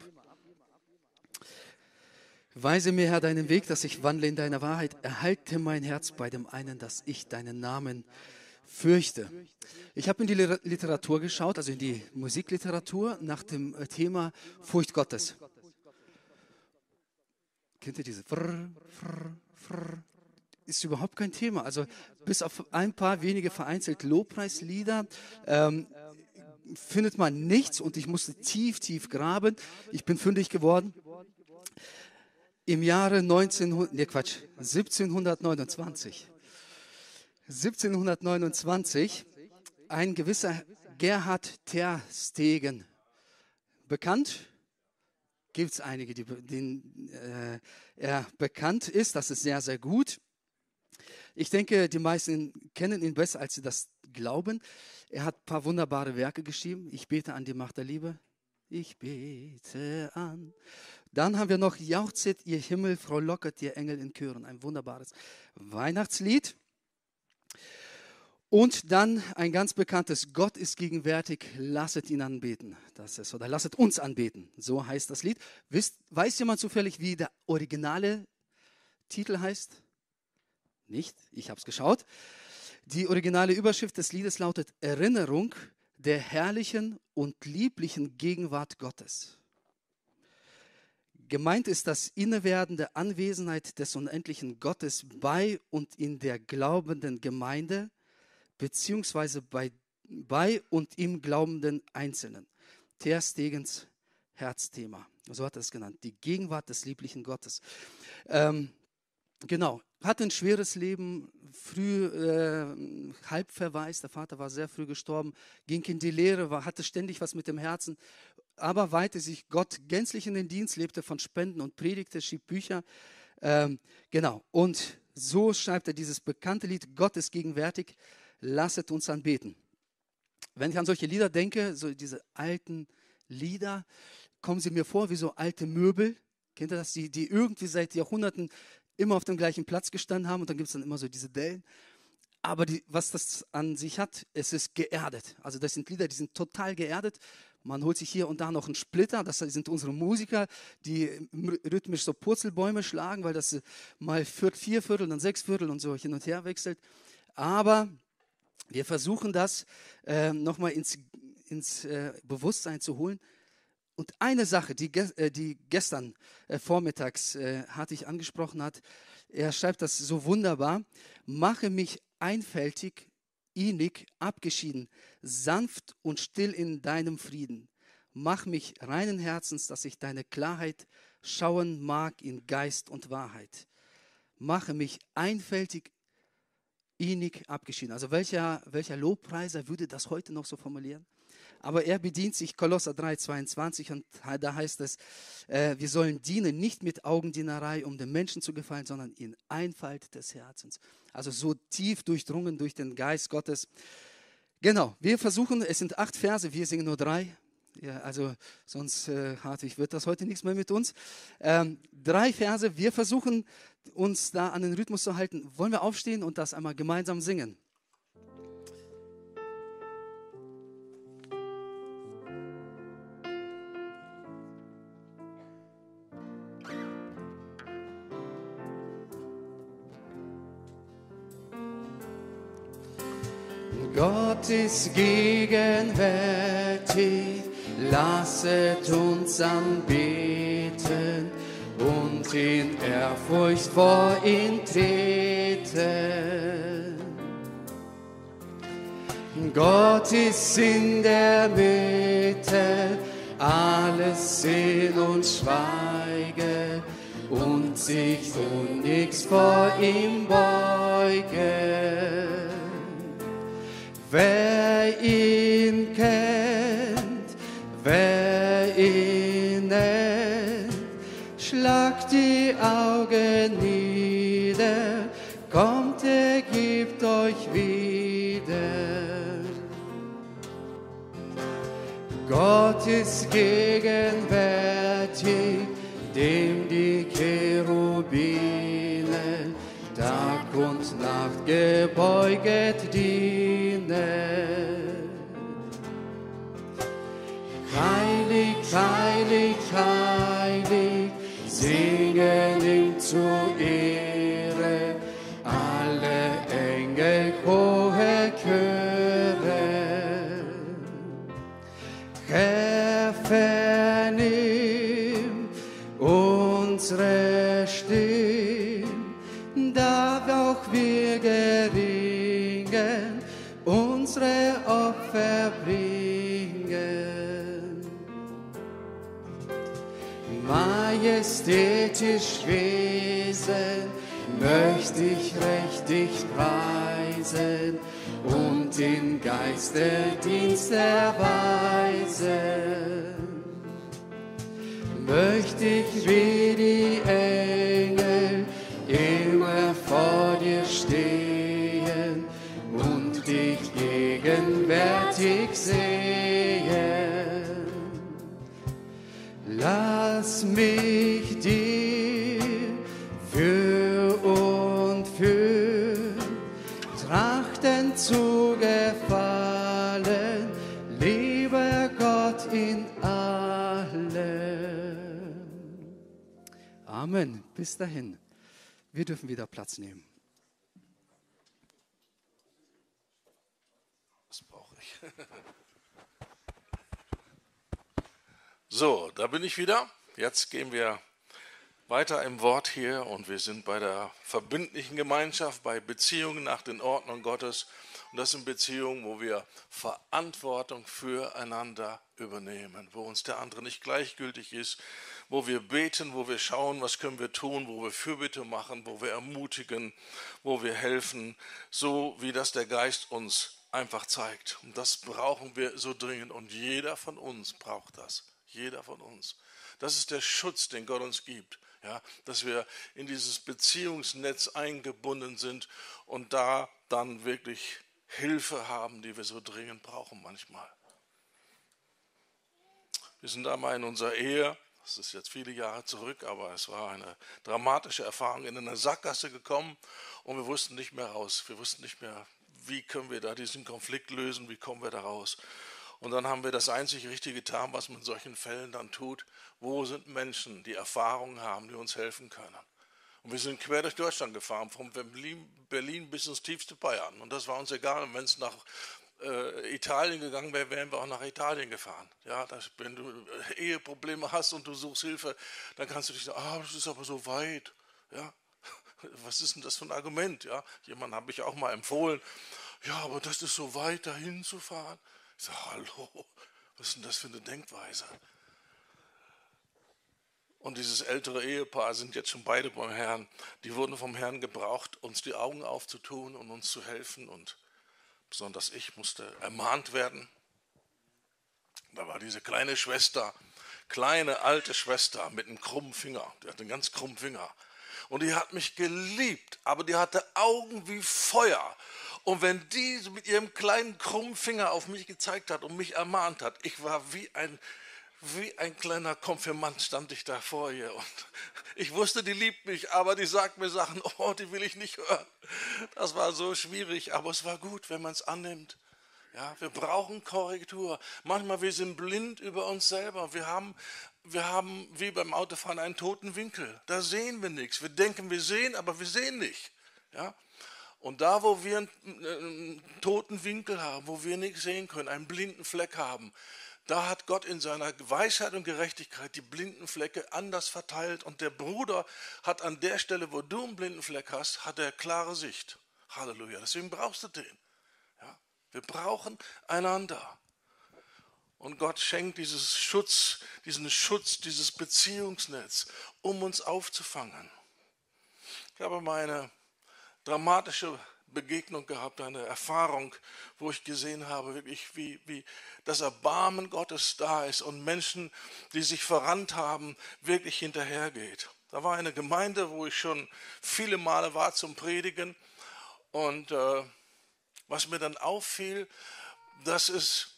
Weise mir, Herr, deinen Weg, dass ich wandle in deiner Wahrheit. Erhalte mein Herz bei dem einen, dass ich deinen Namen fürchte. Ich habe in die Literatur geschaut, also in die Musikliteratur, nach dem Thema Furcht Gottes. Kennt ihr diese? Ist überhaupt kein Thema. Also bis auf ein paar wenige vereinzelt Lobpreislieder findet man nichts und ich musste tief, tief graben. Ich bin fündig geworden. Im Jahre 1729. 1729, ein gewisser Gerhard ter Stegen. Bekannt? Gibt es einige, denen er bekannt ist. Das ist sehr, sehr gut. Ich denke, die meisten kennen ihn besser, als sie das glauben. Er hat ein paar wunderbare Werke geschrieben. Ich bete an die Macht der Liebe. Ich bete an. Dann haben wir noch Jauchzet, ihr Himmel, frohlocket, ihr Engel in Chören. Ein wunderbares Weihnachtslied. Und dann ein ganz bekanntes, Gott ist gegenwärtig, lasset ihn anbeten. Das ist, oder lasset uns anbeten, so heißt das Lied. Weiß jemand zufällig, wie der originale Titel heißt? Nicht? Ich habe es geschaut. Die originale Überschrift des Liedes lautet Erinnerung der herrlichen und lieblichen Gegenwart Gottes. Gemeint ist das innewerdende Anwesenheit des unendlichen Gottes bei und in der glaubenden Gemeinde, beziehungsweise bei und im glaubenden Einzelnen. Ter Stegens Herzthema, so hat er es genannt, die Gegenwart des lieblichen Gottes. Genau, hatte ein schweres Leben, früh halb verwaist, der Vater war sehr früh gestorben, ging in die Lehre, hatte ständig was mit dem Herzen, aber weihte sich Gott gänzlich in den Dienst, lebte von Spenden und predigte, schrieb Bücher. Genau, und so schreibt er dieses bekannte Lied, Gott ist gegenwärtig, lasset uns anbeten. Wenn ich an solche Lieder denke, so diese alten Lieder, kommen sie mir vor wie so alte Möbel. Kennt ihr das? Die irgendwie seit Jahrhunderten immer auf dem gleichen Platz gestanden haben und dann gibt es dann immer so diese Dellen. Aber was das an sich hat, es ist geerdet. Also das sind Lieder, die sind total geerdet. Man holt sich hier und da noch einen Splitter, das sind unsere Musiker, die rhythmisch so Purzelbäume schlagen, weil das mal 4 Viertel, dann 6 Viertel und so hin und her wechselt. Aber wir versuchen das nochmal ins Bewusstsein zu holen. Und eine Sache, die gestern vormittags Hartig angesprochen hat, er schreibt das so wunderbar, mache mich einfältig, innig, abgeschieden, sanft und still in deinem Frieden. Mach mich reinen Herzens, dass ich deine Klarheit schauen mag in Geist und Wahrheit. Mache mich einfältig, innig, abgeschieden. Also welcher Lobpreiser würde das heute noch so formulieren? Aber er bedient sich Kolosser 3,22 und da heißt es, wir sollen dienen, nicht mit Augendienerei, um den Menschen zu gefallen, sondern in Einfalt des Herzens. Also so tief durchdrungen durch den Geist Gottes. Genau, wir versuchen, es sind 8 Verse, wir singen nur 3. Ja, also sonst, Hartwig, wird das heute nichts mehr mit uns. 3 Verse, wir versuchen uns da an den Rhythmus zu halten. Wollen wir aufstehen und das einmal gemeinsam singen? Gott ist gegenwärtig, lasset uns anbeten und in Ehrfurcht vor ihn treten. Gott ist in der Mitte, alles in uns schweige und sich unnix vor ihm beuge. Wer ihn kennt, wer ihn nennt, schlagt die Augen nieder, kommt, er gibt euch wieder. Gott ist gegenwärtig, dem die Cherubinen Tag und Nacht gebeuget dienen. Heilig, heilig, heilig, singen ihm zur Ehre alle Engel, hohe Chöre. Herr, vernimm unsere Stimme, da auch wir geringen unsere Opfer bringen. majestätisch Wesen, möchte ich recht dich preisen und in Geisterdienst erweisen. Möchte ich wie die Engel immer vor dir stehen und dich gegenwärtig sehen. Lass mich dir für und für trachten zu gefallen, lieber Gott in allem. Amen. Bis dahin. Wir dürfen wieder Platz nehmen. Das brauche ich. So, da bin ich wieder. Jetzt gehen wir weiter im Wort hier und wir sind bei der verbindlichen Gemeinschaft, bei Beziehungen nach den Ordnungen Gottes. Und das sind Beziehungen, wo wir Verantwortung füreinander übernehmen, wo uns der andere nicht gleichgültig ist, wo wir beten, wo wir schauen, was können wir tun, wo wir Fürbitte machen, wo wir ermutigen, wo wir helfen, so wie das der Geist uns einfach zeigt. Und das brauchen wir so dringend und jeder von uns braucht das. Jeder von uns. Das ist der Schutz, den Gott uns gibt, ja, dass wir in dieses Beziehungsnetz eingebunden sind und da dann wirklich Hilfe haben, die wir so dringend brauchen manchmal. Wir sind einmal in unserer Ehe, das ist jetzt viele Jahre zurück, aber es war eine dramatische Erfahrung, in eine Sackgasse gekommen und wir wussten nicht mehr raus. Wir wussten nicht mehr, wie können wir da diesen Konflikt lösen, wie kommen wir da raus. Und dann haben wir das einzig Richtige getan, was man in solchen Fällen dann tut. Wo sind Menschen, die Erfahrungen haben, die uns helfen können? Und wir sind quer durch Deutschland gefahren, von Berlin bis ins tiefste Bayern. Und das war uns egal. Und wenn es nach Italien gegangen wäre, wären wir auch nach Italien gefahren. Ja, wenn du Eheprobleme hast und du suchst Hilfe, dann kannst du dich sagen, das ist aber so weit. Ja, was ist denn das für ein Argument? Ja, jemand habe ich auch mal empfohlen. Ja, aber das ist so weit, dahin zu fahren. Ich sage, hallo, was ist denn das für eine Denkweise? Und dieses ältere Ehepaar sind jetzt schon beide beim Herrn. Die wurden vom Herrn gebraucht, uns die Augen aufzutun und uns zu helfen. Und besonders ich musste ermahnt werden. Da war diese kleine Schwester, kleine alte Schwester mit einem krummen Finger. Die hatte einen ganz krummen Finger. Und die hat mich geliebt, aber die hatte Augen wie Feuer. Und wenn die mit ihrem kleinen krummen Finger auf mich gezeigt hat und mich ermahnt hat, ich war wie ein kleiner Konfirmand, stand ich da vor ihr. Und ich wusste, die liebt mich, aber die sagt mir Sachen, oh, die will ich nicht hören. Das war so schwierig, aber es war gut, wenn man es annimmt. Ja, wir brauchen Korrektur. Manchmal wir sind blind über uns selber. Wir haben wie beim Autofahren einen toten Winkel. Da sehen wir nichts. Wir denken, wir sehen, aber wir sehen nicht. Ja? Und da, wo wir einen toten Winkel haben, wo wir nichts sehen können, einen blinden Fleck haben, da hat Gott in seiner Weisheit und Gerechtigkeit die blinden Flecke anders verteilt. Und der Bruder hat an der Stelle, wo du einen blinden Fleck hast, hat er klare Sicht. Halleluja. Deswegen brauchst du den. Ja? Wir brauchen einander. Und Gott schenkt diesen Schutz, dieses Beziehungsnetz, um uns aufzufangen. Ich habe meine dramatische Begegnung gehabt, eine Erfahrung, wo ich gesehen habe, wirklich wie das Erbarmen Gottes da ist und Menschen, die sich verrannt haben, wirklich hinterhergeht. Da war eine Gemeinde, wo ich schon viele Male war zum Predigen und was mir dann auffiel, dass es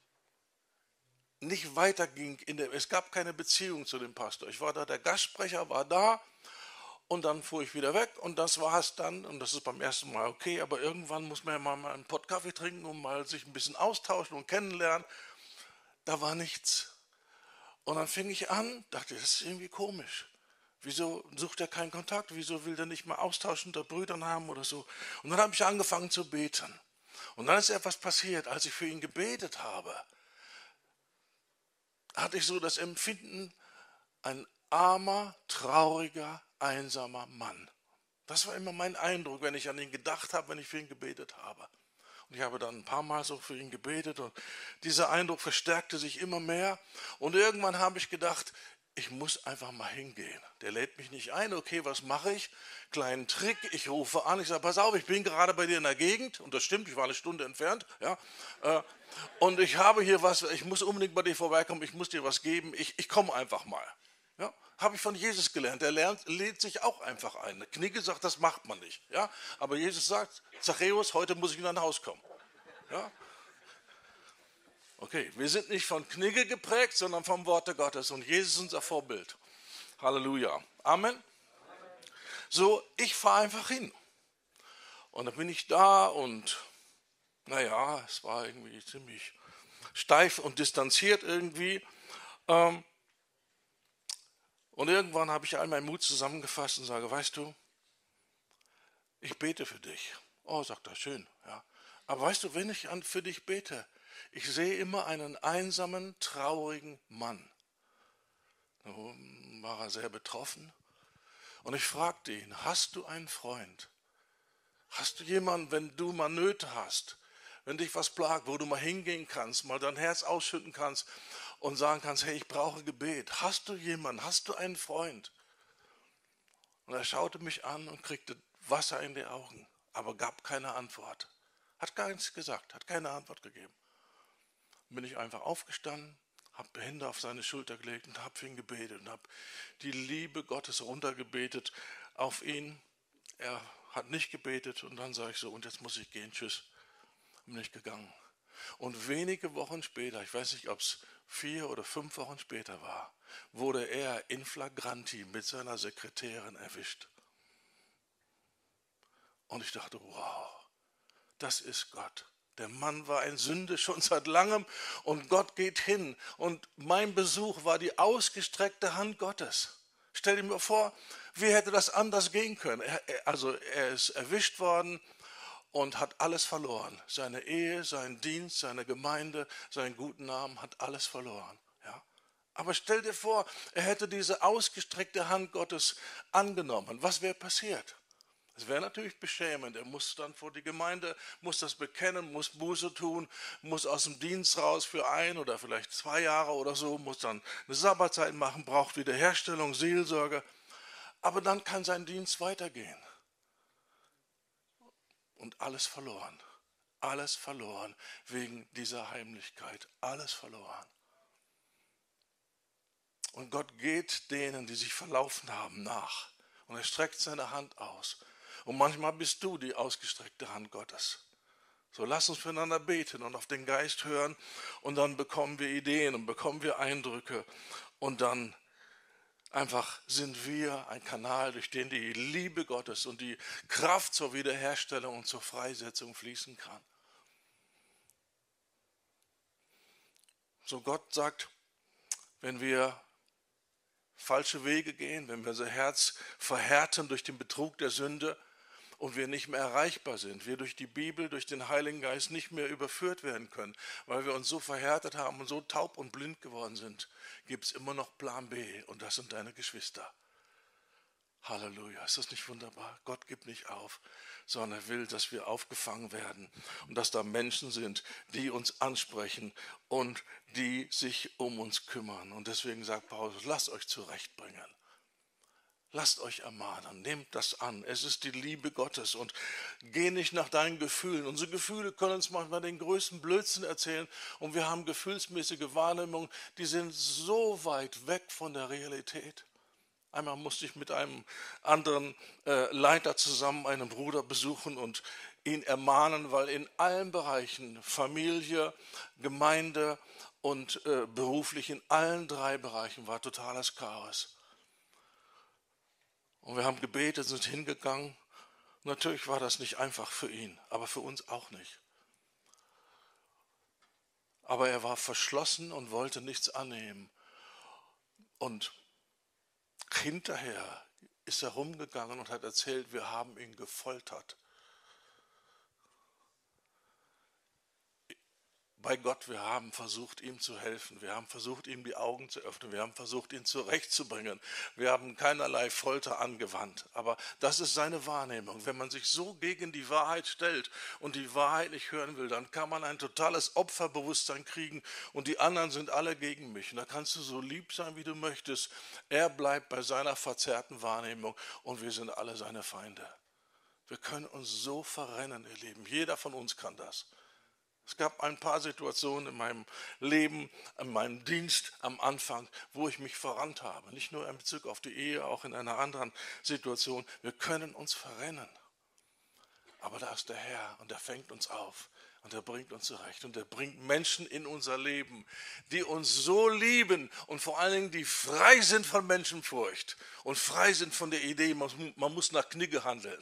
nicht weiterging, es gab keine Beziehung zu dem Pastor. Ich war da, der Gastsprecher war da. Und dann fuhr ich wieder weg und das war es dann. Und das ist beim ersten Mal okay, aber irgendwann muss man ja mal einen Pott Kaffee trinken und mal sich ein bisschen austauschen und kennenlernen. Da war nichts. Und dann fing ich an, dachte, das ist irgendwie komisch. Wieso sucht er keinen Kontakt? Wieso will er nicht mal austauschen unter Brüdern haben oder so? Und dann habe ich angefangen zu beten. Und dann ist etwas passiert, als ich für ihn gebetet habe. Hatte ich so das Empfinden, ein armer, trauriger, einsamer Mann. Das war immer mein Eindruck, wenn ich an ihn gedacht habe, wenn ich für ihn gebetet habe. Und ich habe dann ein paar Mal so für ihn gebetet und dieser Eindruck verstärkte sich immer mehr. Und irgendwann habe ich gedacht, ich muss einfach mal hingehen. Der lädt mich nicht ein. Okay, was mache ich? Kleinen Trick, ich rufe an, ich sage, pass auf, ich bin gerade bei dir in der Gegend. Und das stimmt, ich war eine Stunde entfernt. Ja, und ich habe hier was, ich muss unbedingt bei dir vorbeikommen, ich muss dir was geben, ich komme einfach mal. Ja, habe ich von Jesus gelernt. Er lädt sich auch einfach ein. Eine Knigge sagt, das macht man nicht. Ja, aber Jesus sagt, Zachäus, heute muss ich in dein Haus kommen. Ja? Okay, wir sind nicht von Knigge geprägt, sondern vom Worte Gottes. Und Jesus ist unser Vorbild. Halleluja. Amen. So, ich fahre einfach hin. Und dann bin ich da und naja, es war irgendwie ziemlich steif und distanziert irgendwie. Und irgendwann habe ich all meinen Mut zusammengefasst und sage, weißt du, ich bete für dich. Oh, sagt er, schön. Ja. Aber weißt du, wenn ich für dich bete, ich sehe immer einen einsamen, traurigen Mann. Da war er sehr betroffen. Und ich fragte ihn, hast du einen Freund? Hast du jemanden, wenn du mal Nöte hast, wenn dich was plagt, wo du mal hingehen kannst, mal dein Herz ausschütten kannst und sagen kannst, hey, ich brauche Gebet. Hast du jemanden? Hast du einen Freund? Und er schaute mich an und kriegte Wasser in die Augen, aber gab keine Antwort. Hat gar nichts gesagt, hat keine Antwort gegeben. Dann bin ich einfach aufgestanden, habe Hände auf seine Schulter gelegt und habe für ihn gebetet und habe die Liebe Gottes runtergebetet auf ihn. Er hat nicht gebetet und dann sage ich so, und jetzt muss ich gehen, tschüss. Bin ich gegangen. Und wenige Wochen später, ich weiß nicht, ob es 4 oder 5 Wochen später war, wurde er in flagranti mit seiner Sekretärin erwischt. Und ich dachte, wow, das ist Gott. Der Mann war in Sünde schon seit langem und Gott geht hin. Und mein Besuch war die ausgestreckte Hand Gottes. Stell dir mal vor, wie hätte das anders gehen können? Er ist erwischt worden und hat alles verloren. Seine Ehe, seinen Dienst, seine Gemeinde, seinen guten Namen, hat alles verloren. Ja? Aber stell dir vor, er hätte diese ausgestreckte Hand Gottes angenommen. Was wäre passiert? Es wäre natürlich beschämend. Er muss dann vor die Gemeinde, muss das bekennen, muss Buße tun, muss aus dem Dienst raus für 1 oder vielleicht 2 Jahre oder so, muss dann eine Sabbatzeit machen, braucht Wiederherstellung, Seelsorge. Aber dann kann sein Dienst weitergehen. Und alles verloren wegen dieser Heimlichkeit, alles verloren. Und Gott geht denen, die sich verlaufen haben, nach. Und er streckt seine Hand aus. Und manchmal bist du die ausgestreckte Hand Gottes. So lass uns füreinander beten und auf den Geist hören und dann bekommen wir Ideen und bekommen wir Eindrücke und dann einfach sind wir ein Kanal, durch den die Liebe Gottes und die Kraft zur Wiederherstellung und zur Freisetzung fließen kann. So Gott sagt, wenn wir falsche Wege gehen, wenn wir unser Herz verhärten durch den Betrug der Sünde und wir nicht mehr erreichbar sind, wir durch die Bibel, durch den Heiligen Geist nicht mehr überführt werden können, weil wir uns so verhärtet haben und so taub und blind geworden sind, gibt es immer noch Plan B und das sind deine Geschwister. Halleluja, ist das nicht wunderbar? Gott gibt nicht auf, sondern er will, dass wir aufgefangen werden und dass da Menschen sind, die uns ansprechen und die sich um uns kümmern. Und deswegen sagt Paulus, lasst euch zurechtbringen. Lasst euch ermahnen, nehmt das an. Es ist die Liebe Gottes und geh nicht nach deinen Gefühlen. Unsere Gefühle können uns manchmal den größten Blödsinn erzählen und wir haben gefühlsmäßige Wahrnehmungen, die sind so weit weg von der Realität. Einmal musste ich mit einem anderen Leiter zusammen einen Bruder besuchen und ihn ermahnen, weil in allen Bereichen, Familie, Gemeinde und beruflich, in allen 3 Bereichen war totales Chaos. Und wir haben gebetet, sind hingegangen. Natürlich war das nicht einfach für ihn, aber für uns auch nicht. Aber er war verschlossen und wollte nichts annehmen. Und hinterher ist er rumgegangen und hat erzählt, wir haben ihn gefoltert. bei Gott, wir haben versucht, ihm zu helfen. Wir haben versucht, ihm die Augen zu öffnen. Wir haben versucht, ihn zurechtzubringen. Wir haben keinerlei Folter angewandt. Aber das ist seine Wahrnehmung. Wenn man sich so gegen die Wahrheit stellt und die Wahrheit nicht hören will, dann kann man ein totales Opferbewusstsein kriegen und die anderen sind alle gegen mich. Und da kannst du so lieb sein, wie du möchtest. Er bleibt bei seiner verzerrten Wahrnehmung und wir sind alle seine Feinde. Wir können uns so verrennen, ihr Lieben. Jeder von uns kann das. Es gab ein paar Situationen in meinem Leben, in meinem Dienst am Anfang, wo ich mich verrannt habe. Nicht nur in Bezug auf die Ehe, auch in einer anderen Situation. Wir können uns verrennen. Aber da ist der Herr und er fängt uns auf und er bringt uns zurecht. Und er bringt Menschen in unser Leben, die uns so lieben und vor allen Dingen, die frei sind von Menschenfurcht und frei sind von der Idee, man muss nach Knigge handeln.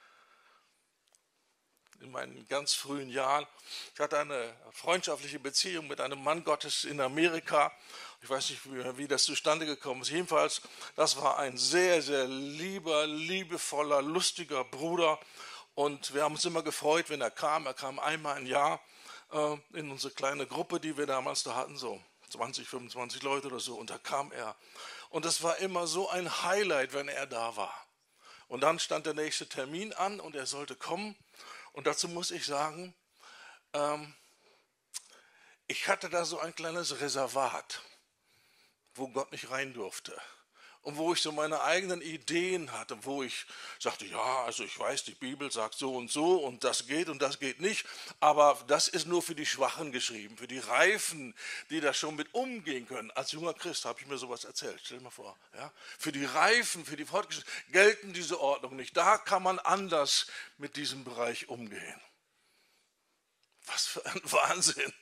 In meinen ganz frühen Jahren. Ich hatte eine freundschaftliche Beziehung mit einem Mann Gottes in Amerika. Ich weiß nicht, wie das zustande gekommen ist. Jedenfalls, das war ein sehr, sehr lieber, liebevoller, lustiger Bruder. Und wir haben uns immer gefreut, wenn er kam. Er kam einmal im Jahr in unsere kleine Gruppe, die wir damals da hatten, so 20, 25 Leute oder so. Und da kam er. Und das war immer so ein Highlight, wenn er da war. Und dann stand der nächste Termin an und er sollte kommen. Und dazu muss ich sagen, ich hatte da so ein kleines Reservat, wo Gott nicht rein durfte. Und wo ich so meine eigenen Ideen hatte, wo ich sagte, ja, also ich weiß, die Bibel sagt so und das geht nicht. Aber das ist nur für die Schwachen geschrieben, für die Reifen, die da schon mit umgehen können. Als junger Christ habe ich mir sowas erzählt, stell dir mal vor. Ja? Für die Reifen, für die Fortgeschrittenen gelten diese Ordnungen nicht. Da kann man anders mit diesem Bereich umgehen. Was für ein Wahnsinn.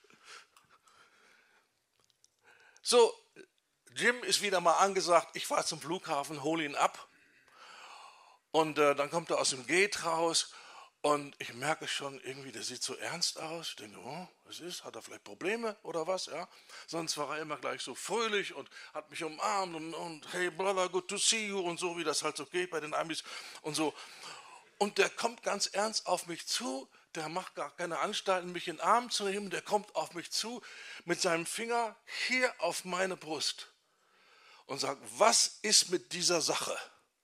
So, Jim ist wieder mal angesagt, ich fahre zum Flughafen, hole ihn ab und dann kommt er aus dem Gate raus und ich merke schon irgendwie, der sieht so ernst aus. Ich denke, oh, was ist, hat er vielleicht Probleme oder was? Ja? Sonst war er immer gleich so fröhlich und hat mich umarmt und hey brother, good to see you und so, wie das halt so geht bei den Amis und so. Und der kommt ganz ernst auf mich zu, der macht gar keine Anstalten, mich in den Arm zu nehmen, der kommt auf mich zu mit seinem Finger hier auf meine Brust. Und sagt, was ist mit dieser Sache?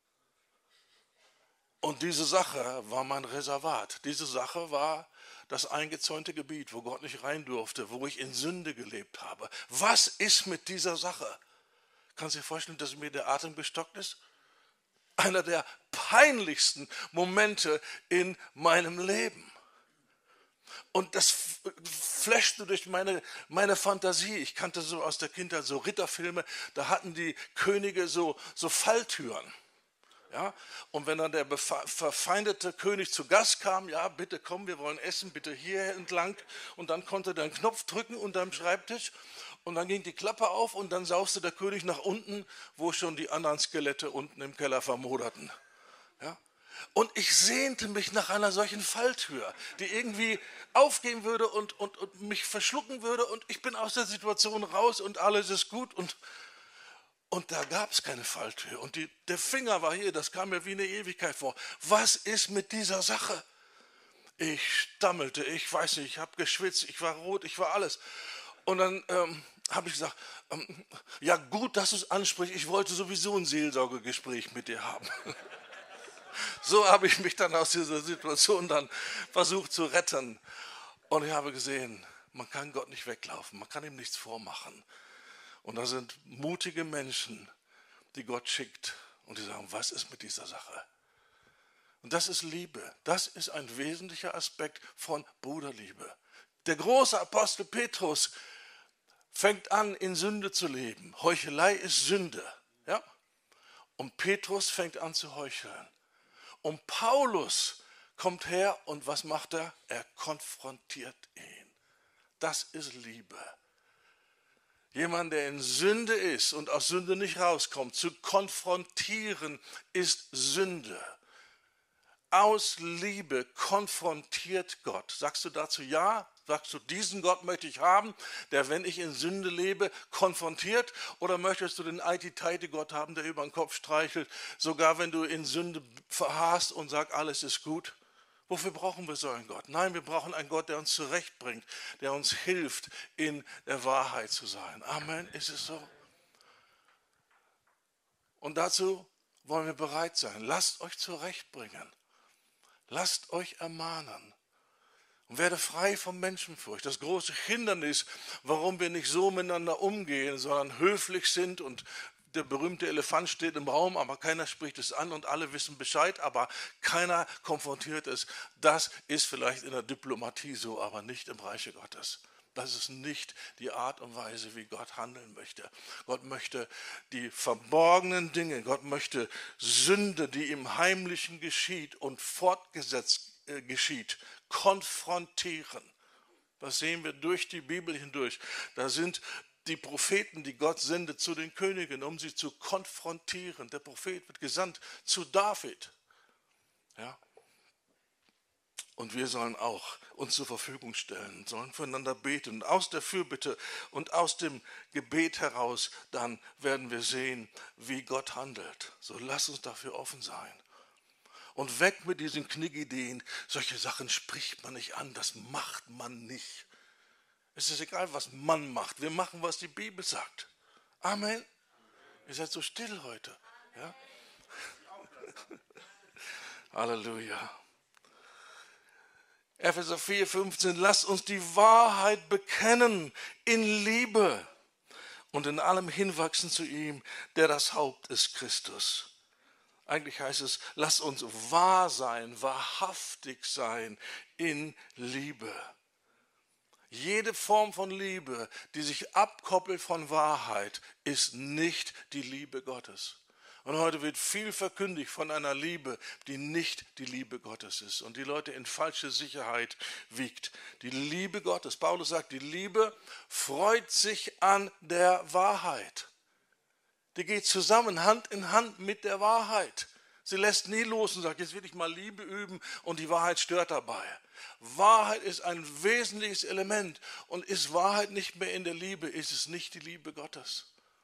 Und diese Sache war mein Reservat. Diese Sache war das eingezäunte Gebiet, wo Gott nicht rein durfte, wo ich in Sünde gelebt habe. Was ist mit dieser Sache? Kannst du dir vorstellen, dass mir der Atem gestockt ist? Einer der peinlichsten Momente in meinem Leben. Und das flashte durch meine Fantasie. Ich kannte so aus der Kindheit so Ritterfilme, da hatten die Könige so Falltüren. Ja? Und wenn dann der verfeindete König zu Gast kam, ja, bitte komm, wir wollen essen, bitte hier entlang. Und dann konnte er einen Knopf drücken unterm Schreibtisch und dann ging die Klappe auf und dann sauste der König nach unten, wo schon die anderen Skelette unten im Keller vermoderten. Ja? Und ich sehnte mich nach einer solchen Falltür, die irgendwie aufgehen würde und mich verschlucken würde und ich bin aus der Situation raus und alles ist gut und da gab es keine Falltür und der Finger war hier, das kam mir wie eine Ewigkeit vor. Was ist mit dieser Sache? Ich stammelte, ich weiß nicht, ich habe geschwitzt, ich war rot, ich war alles. Und dann habe ich gesagt, ja gut, dass du es ansprichst, ich wollte sowieso ein Seelsorgegespräch mit dir haben. So habe ich mich dann aus dieser Situation dann versucht zu retten. Und ich habe gesehen, man kann Gott nicht weglaufen, man kann ihm nichts vormachen. Und da sind mutige Menschen, die Gott schickt und die sagen, was ist mit dieser Sache? Und das ist Liebe. Das ist ein wesentlicher Aspekt von Bruderliebe. Der große Apostel Petrus fängt an, in Sünde zu leben. Heuchelei ist Sünde. Ja? Und Petrus fängt an zu heucheln. Und Paulus kommt her und was macht er? Er konfrontiert ihn. Das ist Liebe. Jemand, der in Sünde ist und aus Sünde nicht rauskommt, zu konfrontieren, ist Sünde. Aus Liebe konfrontiert Gott. Sagst du dazu ja? Sagst du, diesen Gott möchte ich haben, der, wenn ich in Sünde lebe, konfrontiert? Oder möchtest du den Aiti-Taiti-Gott haben, der über den Kopf streichelt, sogar wenn du in Sünde verharrst und sagst, alles ist gut Wofür brauchen wir so einen Gott? Nein, wir brauchen einen Gott, der uns zurechtbringt, der uns hilft, in der Wahrheit zu sein. Amen, ist es so? Und dazu wollen wir bereit sein. Lasst euch zurechtbringen. Lasst euch ermahnen. Und werde frei von Menschenfurcht. Das große Hindernis, warum wir nicht so miteinander umgehen, sondern höflich sind und der berühmte Elefant steht im Raum, aber keiner spricht es an und alle wissen Bescheid, aber keiner konfrontiert es. Das ist vielleicht in der Diplomatie so, aber nicht im Reiche Gottes. Das ist nicht die Art und Weise, wie Gott handeln möchte. Gott möchte die verborgenen Dinge, Gott möchte Sünde, die im Heimlichen geschieht und fortgesetzt geschieht, konfrontieren. Das sehen wir durch die Bibel hindurch. Da sind die Propheten, die Gott sendet zu den Königen, um sie zu konfrontieren. Der Prophet wird gesandt zu David. Ja? Und wir sollen auch uns zur Verfügung stellen, sollen füreinander beten. Und aus der Fürbitte und aus dem Gebet heraus, dann werden wir sehen, wie Gott handelt. So lasst uns dafür offen sein. Und weg mit diesen Knickideen. Solche Sachen spricht man nicht an, das macht man nicht. Es ist egal, was man macht. Wir machen, was die Bibel sagt. Amen. Ihr seid so still heute. Ja? Halleluja. Epheser 4,15. Lasst uns die Wahrheit bekennen in Liebe und in allem hinwachsen zu ihm, der das Haupt ist, Christus. Eigentlich heißt es, lasst uns wahr sein, wahrhaftig sein in Liebe. Jede Form von Liebe, die sich abkoppelt von Wahrheit, ist nicht die Liebe Gottes. Und heute wird viel verkündigt von einer Liebe, die nicht die Liebe Gottes ist und die Leute in falsche Sicherheit wiegt. Die Liebe Gottes, Paulus sagt, die Liebe freut sich an der Wahrheit. Die geht zusammen, Hand in Hand mit der Wahrheit. Sie lässt nie los und sagt, jetzt will ich mal Liebe üben und die Wahrheit stört dabei. Wahrheit ist ein wesentliches Element und ist Wahrheit nicht mehr in der Liebe, ist es nicht die Liebe Gottes.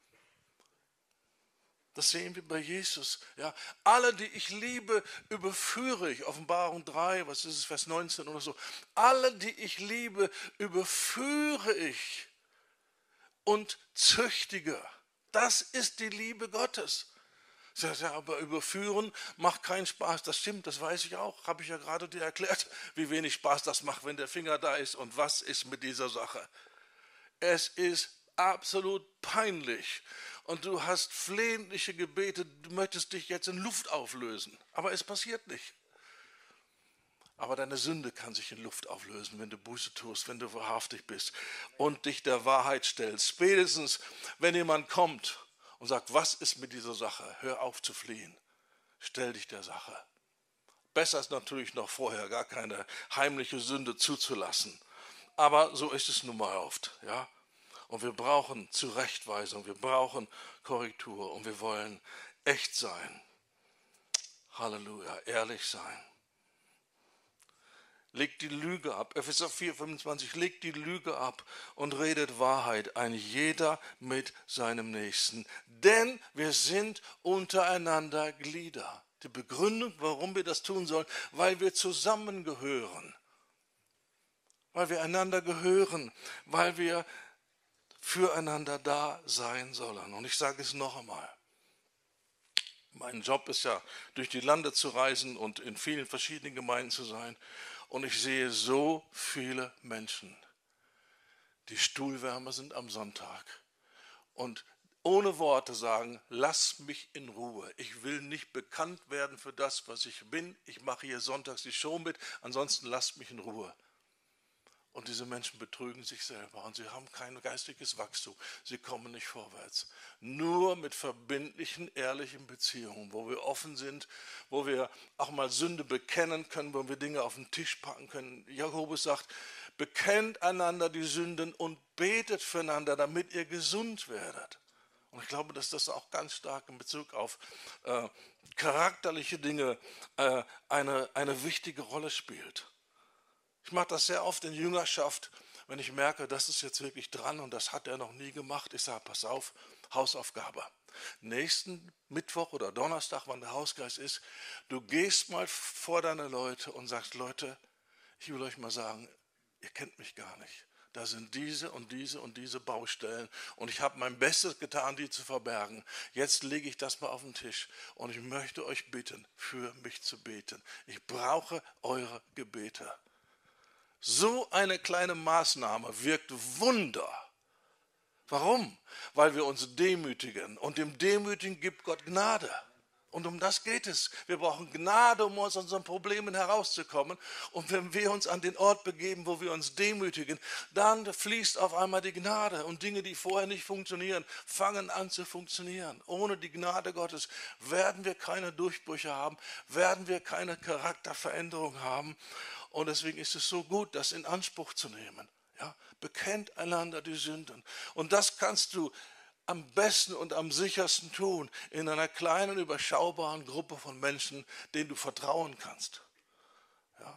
Das sehen wir bei Jesus. Ja, alle, die ich liebe, überführe ich. Offenbarung 3, was ist es, Vers 19 oder so. Alle, die ich liebe, überführe ich und züchtige. Das ist die Liebe Gottes. Ja, aber überführen macht keinen Spaß. Das stimmt, das weiß ich auch. Habe ich ja gerade dir erklärt, wie wenig Spaß das macht, wenn der Finger da ist. Und was ist mit dieser Sache? Es ist absolut peinlich. Und du hast flehentliche Gebete, du möchtest dich jetzt in Luft auflösen. Aber es passiert nicht. Aber deine Sünde kann sich in Luft auflösen, wenn du Buße tust, wenn du wahrhaftig bist und dich der Wahrheit stellst. Spätestens, wenn jemand kommt und sagt, was ist mit dieser Sache? Hör auf zu fliehen. Stell dich der Sache. Besser ist natürlich noch vorher, gar keine heimliche Sünde zuzulassen. Aber so ist es nun mal oft. Ja? Und wir brauchen Zurechtweisung, wir brauchen Korrektur und wir wollen echt sein. Halleluja, ehrlich sein. Legt die Lüge ab. Epheser 4,25, legt die Lüge ab und redet Wahrheit, ein jeder mit seinem Nächsten. Denn wir sind untereinander Glieder. Die Begründung, warum wir das tun sollen, weil wir zusammengehören. Weil wir einander gehören, weil wir füreinander da sein sollen. Und ich sage es noch einmal. Mein Job ist ja, durch die Lande zu reisen und in vielen verschiedenen Gemeinden zu sein. Und ich sehe so viele Menschen, die Stuhlwärmer sind am Sonntag und ohne Worte sagen, lass mich in Ruhe. Ich will nicht bekannt werden für das, was ich bin. Ich mache hier sonntags die Show mit, ansonsten lasst mich in Ruhe. Und diese Menschen betrügen sich selber und sie haben kein geistiges Wachstum. Sie kommen nicht vorwärts. Nur mit verbindlichen, ehrlichen Beziehungen, wo wir offen sind, wo wir auch mal Sünde bekennen können, wo wir Dinge auf den Tisch packen können. Jakobus sagt, bekennt einander die Sünden und betet füreinander, damit ihr gesund werdet. Und ich glaube, dass das auch ganz stark in Bezug auf charakterliche Dinge eine wichtige Rolle spielt. Ich mache das sehr oft in Jüngerschaft, wenn ich merke, das ist jetzt wirklich dran und das hat er noch nie gemacht. Ich sage, pass auf, Hausaufgabe. nächsten Mittwoch oder Donnerstag, wann der Hausgeist ist, du gehst mal vor deine Leute und sagst, Leute, ich will euch mal sagen, ihr kennt mich gar nicht. Da sind diese und diese und diese Baustellen und ich habe mein Bestes getan, die zu verbergen. Jetzt lege ich das mal auf den Tisch und ich möchte euch bitten, für mich zu beten. Ich brauche eure Gebete. So eine kleine Maßnahme wirkt Wunder. Warum? Weil wir uns demütigen und dem Demütigen gibt Gott Gnade. Und um das geht es. Wir brauchen Gnade, um aus unseren Problemen herauszukommen. Und wenn wir uns an den Ort begeben, wo wir uns demütigen, dann fließt auf einmal die Gnade. Und Dinge, die vorher nicht funktionieren, fangen an zu funktionieren. Ohne die Gnade Gottes werden wir keine Durchbrüche haben, werden wir keine Charakterveränderung haben. Und deswegen ist es so gut, das in Anspruch zu nehmen. Ja, bekennt einander die Sünden. Und das kannst du am besten und am sichersten tun in einer kleinen, überschaubaren Gruppe von Menschen, denen du vertrauen kannst. Ja.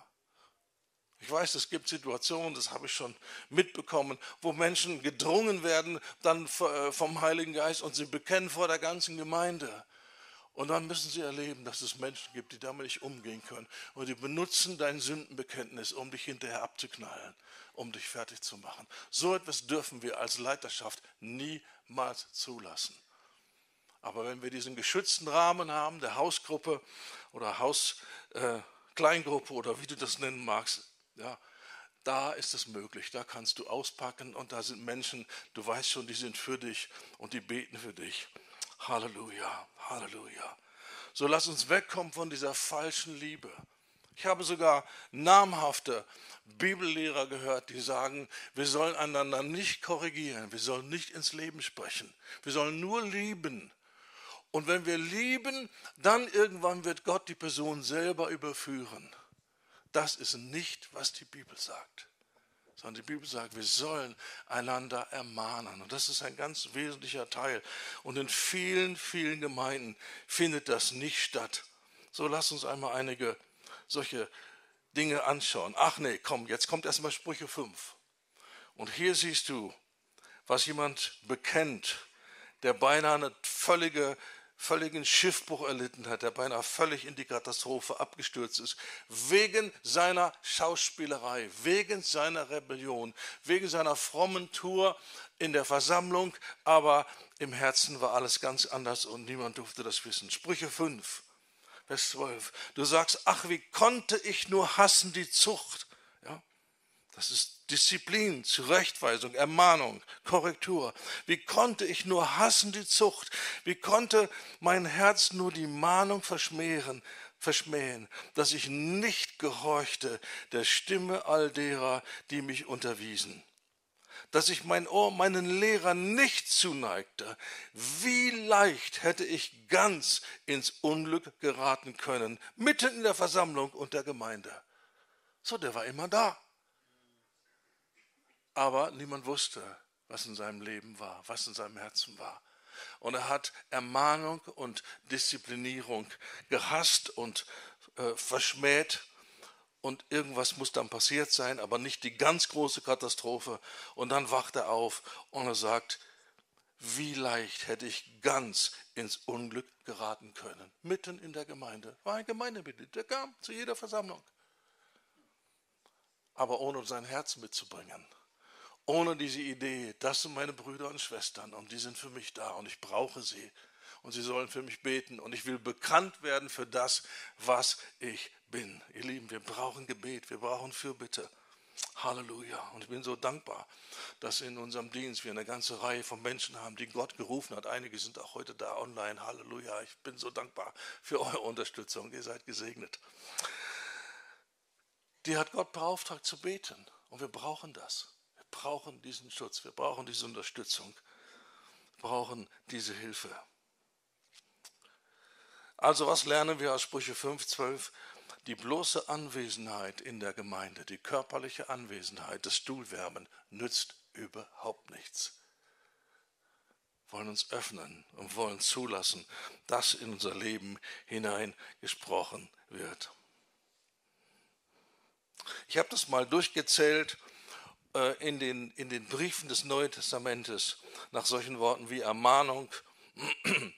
Ich weiß, es gibt Situationen, das habe ich schon mitbekommen, wo Menschen gedrungen werden dann vom Heiligen Geist und sie bekennen vor der ganzen Gemeinde. Und dann müssen sie erleben, dass es Menschen gibt, die damit nicht umgehen können. Und die benutzen dein Sündenbekenntnis, um dich hinterher abzuknallen, um dich fertig zu machen. So etwas dürfen wir als Leiterschaft niemals zulassen. Aber wenn wir diesen geschützten Rahmen haben, der Hausgruppe oder Hauskleingruppe oder wie du das nennen magst, ja, da ist es möglich, da kannst du auspacken und da sind Menschen, du weißt schon, die sind für dich und die beten für dich. Halleluja, Halleluja. So lass uns wegkommen von dieser falschen Liebe. Ich habe sogar namhafte Bibellehrer gehört, die sagen, wir sollen einander nicht korrigieren, wir sollen nicht ins Leben sprechen, wir sollen nur lieben. Und wenn wir lieben, dann irgendwann wird Gott die Person selber überführen. Das ist nicht, was die Bibel sagt. Sondern die Bibel sagt, wir sollen einander ermahnen. Und das ist ein ganz wesentlicher Teil. Und in vielen, vielen Gemeinden findet das nicht statt. So, lass uns einmal einige solche Dinge anschauen. Ach nee, komm, jetzt kommt erstmal Sprüche 5. Und hier siehst du, was jemand bekennt, der beinahe einen völligen Schiffbruch erlitten hat, der beinahe völlig in die Katastrophe abgestürzt ist, wegen seiner Schauspielerei, wegen seiner Rebellion, wegen seiner frommen Tour in der Versammlung, aber im Herzen war alles ganz anders und niemand durfte das wissen. Sprüche 5, Vers 12. Du sagst, ach, wie konnte ich nur hassen die Zucht? Ja? Das ist Disziplin, Zurechtweisung, Ermahnung, Korrektur. Wie konnte ich nur hassen die Zucht? Wie konnte mein Herz nur die Mahnung verschmähen, dass ich nicht gehorchte der Stimme all derer, die mich unterwiesen? Dass ich mein Ohr meinen Lehrern nicht zuneigte? Wie leicht hätte ich ganz ins Unglück geraten können, mitten in der Versammlung und der Gemeinde. So, der war immer da. Aber niemand wusste, was in seinem Leben war, was in seinem Herzen war. Und er hat Ermahnung und Disziplinierung gehasst und verschmäht. Und irgendwas muss dann passiert sein, aber nicht die ganz große Katastrophe. Und dann wacht er auf und er sagt, wie leicht hätte ich ganz ins Unglück geraten können. Mitten in der Gemeinde. War ein Gemeindemitglied, der kam zu jeder Versammlung. Aber ohne sein Herz mitzubringen. Ohne diese Idee, das sind meine Brüder und Schwestern und die sind für mich da und ich brauche sie und sie sollen für mich beten und ich will bekannt werden für das, was ich bin. Ihr Lieben, wir brauchen Gebet, wir brauchen Fürbitte. Halleluja. Und ich bin so dankbar, dass in unserem Dienst wir eine ganze Reihe von Menschen haben, die Gott gerufen hat. Einige sind auch heute da online. Halleluja. Ich bin so dankbar für eure Unterstützung. Ihr seid gesegnet. Die hat Gott beauftragt zu beten und wir brauchen das. Wir brauchen diesen Schutz, wir brauchen diese Unterstützung, wir brauchen diese Hilfe. Also was lernen wir aus Sprüche 5,12? Die bloße Anwesenheit in der Gemeinde, die körperliche Anwesenheit, das Stuhlwärmen nützt überhaupt nichts. Wir wollen uns öffnen und wollen zulassen, dass in unser Leben hineingesprochen wird. Ich habe das mal durchgezählt in den Briefen des Neuen Testamentes nach solchen Worten wie Ermahnung,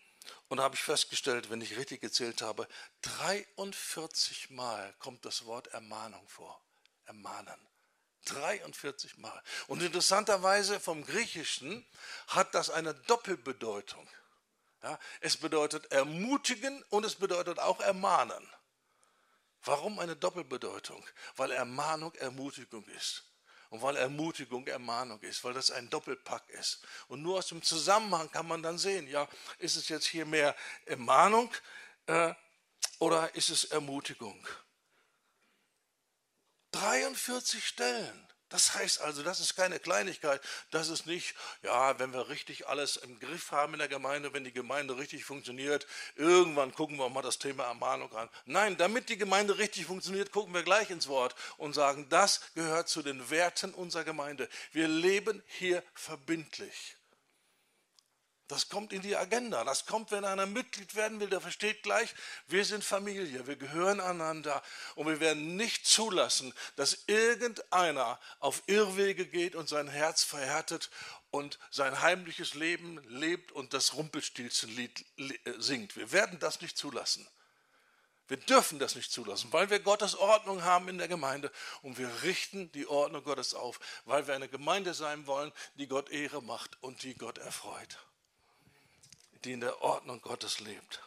Und da habe ich festgestellt, wenn ich richtig gezählt habe, 43 Mal kommt das Wort Ermahnung vor. Ermahnen. 43 Mal. Und interessanterweise vom Griechischen hat das eine Doppelbedeutung. Ja, es bedeutet ermutigen und es bedeutet auch ermahnen. Warum eine Doppelbedeutung? Weil Ermahnung Ermutigung ist. Und weil Ermutigung Ermahnung ist, weil das ein Doppelpack ist. Und nur aus dem Zusammenhang kann man dann sehen, ja, ist es jetzt hier mehr Ermahnung oder ist es Ermutigung? 43 Stellen. Das heißt also, das ist keine Kleinigkeit. Das ist nicht, ja, wenn wir richtig alles im Griff haben in der Gemeinde, wenn die Gemeinde richtig funktioniert, irgendwann gucken wir mal das Thema Ermahnung an. Nein, damit die Gemeinde richtig funktioniert, gucken wir gleich ins Wort und sagen, das gehört zu den Werten unserer Gemeinde. Wir leben hier verbindlich. Das kommt in die Agenda. Das kommt, wenn einer Mitglied werden will, der versteht gleich, wir sind Familie, wir gehören einander und wir werden nicht zulassen, dass irgendeiner auf Irrwege geht und sein Herz verhärtet und sein heimliches Leben lebt und das Rumpelstilzchenlied singt. Wir werden das nicht zulassen. Wir dürfen das nicht zulassen, weil wir Gottes Ordnung haben in der Gemeinde und wir richten die Ordnung Gottes auf, weil wir eine Gemeinde sein wollen, die Gott Ehre macht und die Gott erfreut, die in der Ordnung Gottes lebt.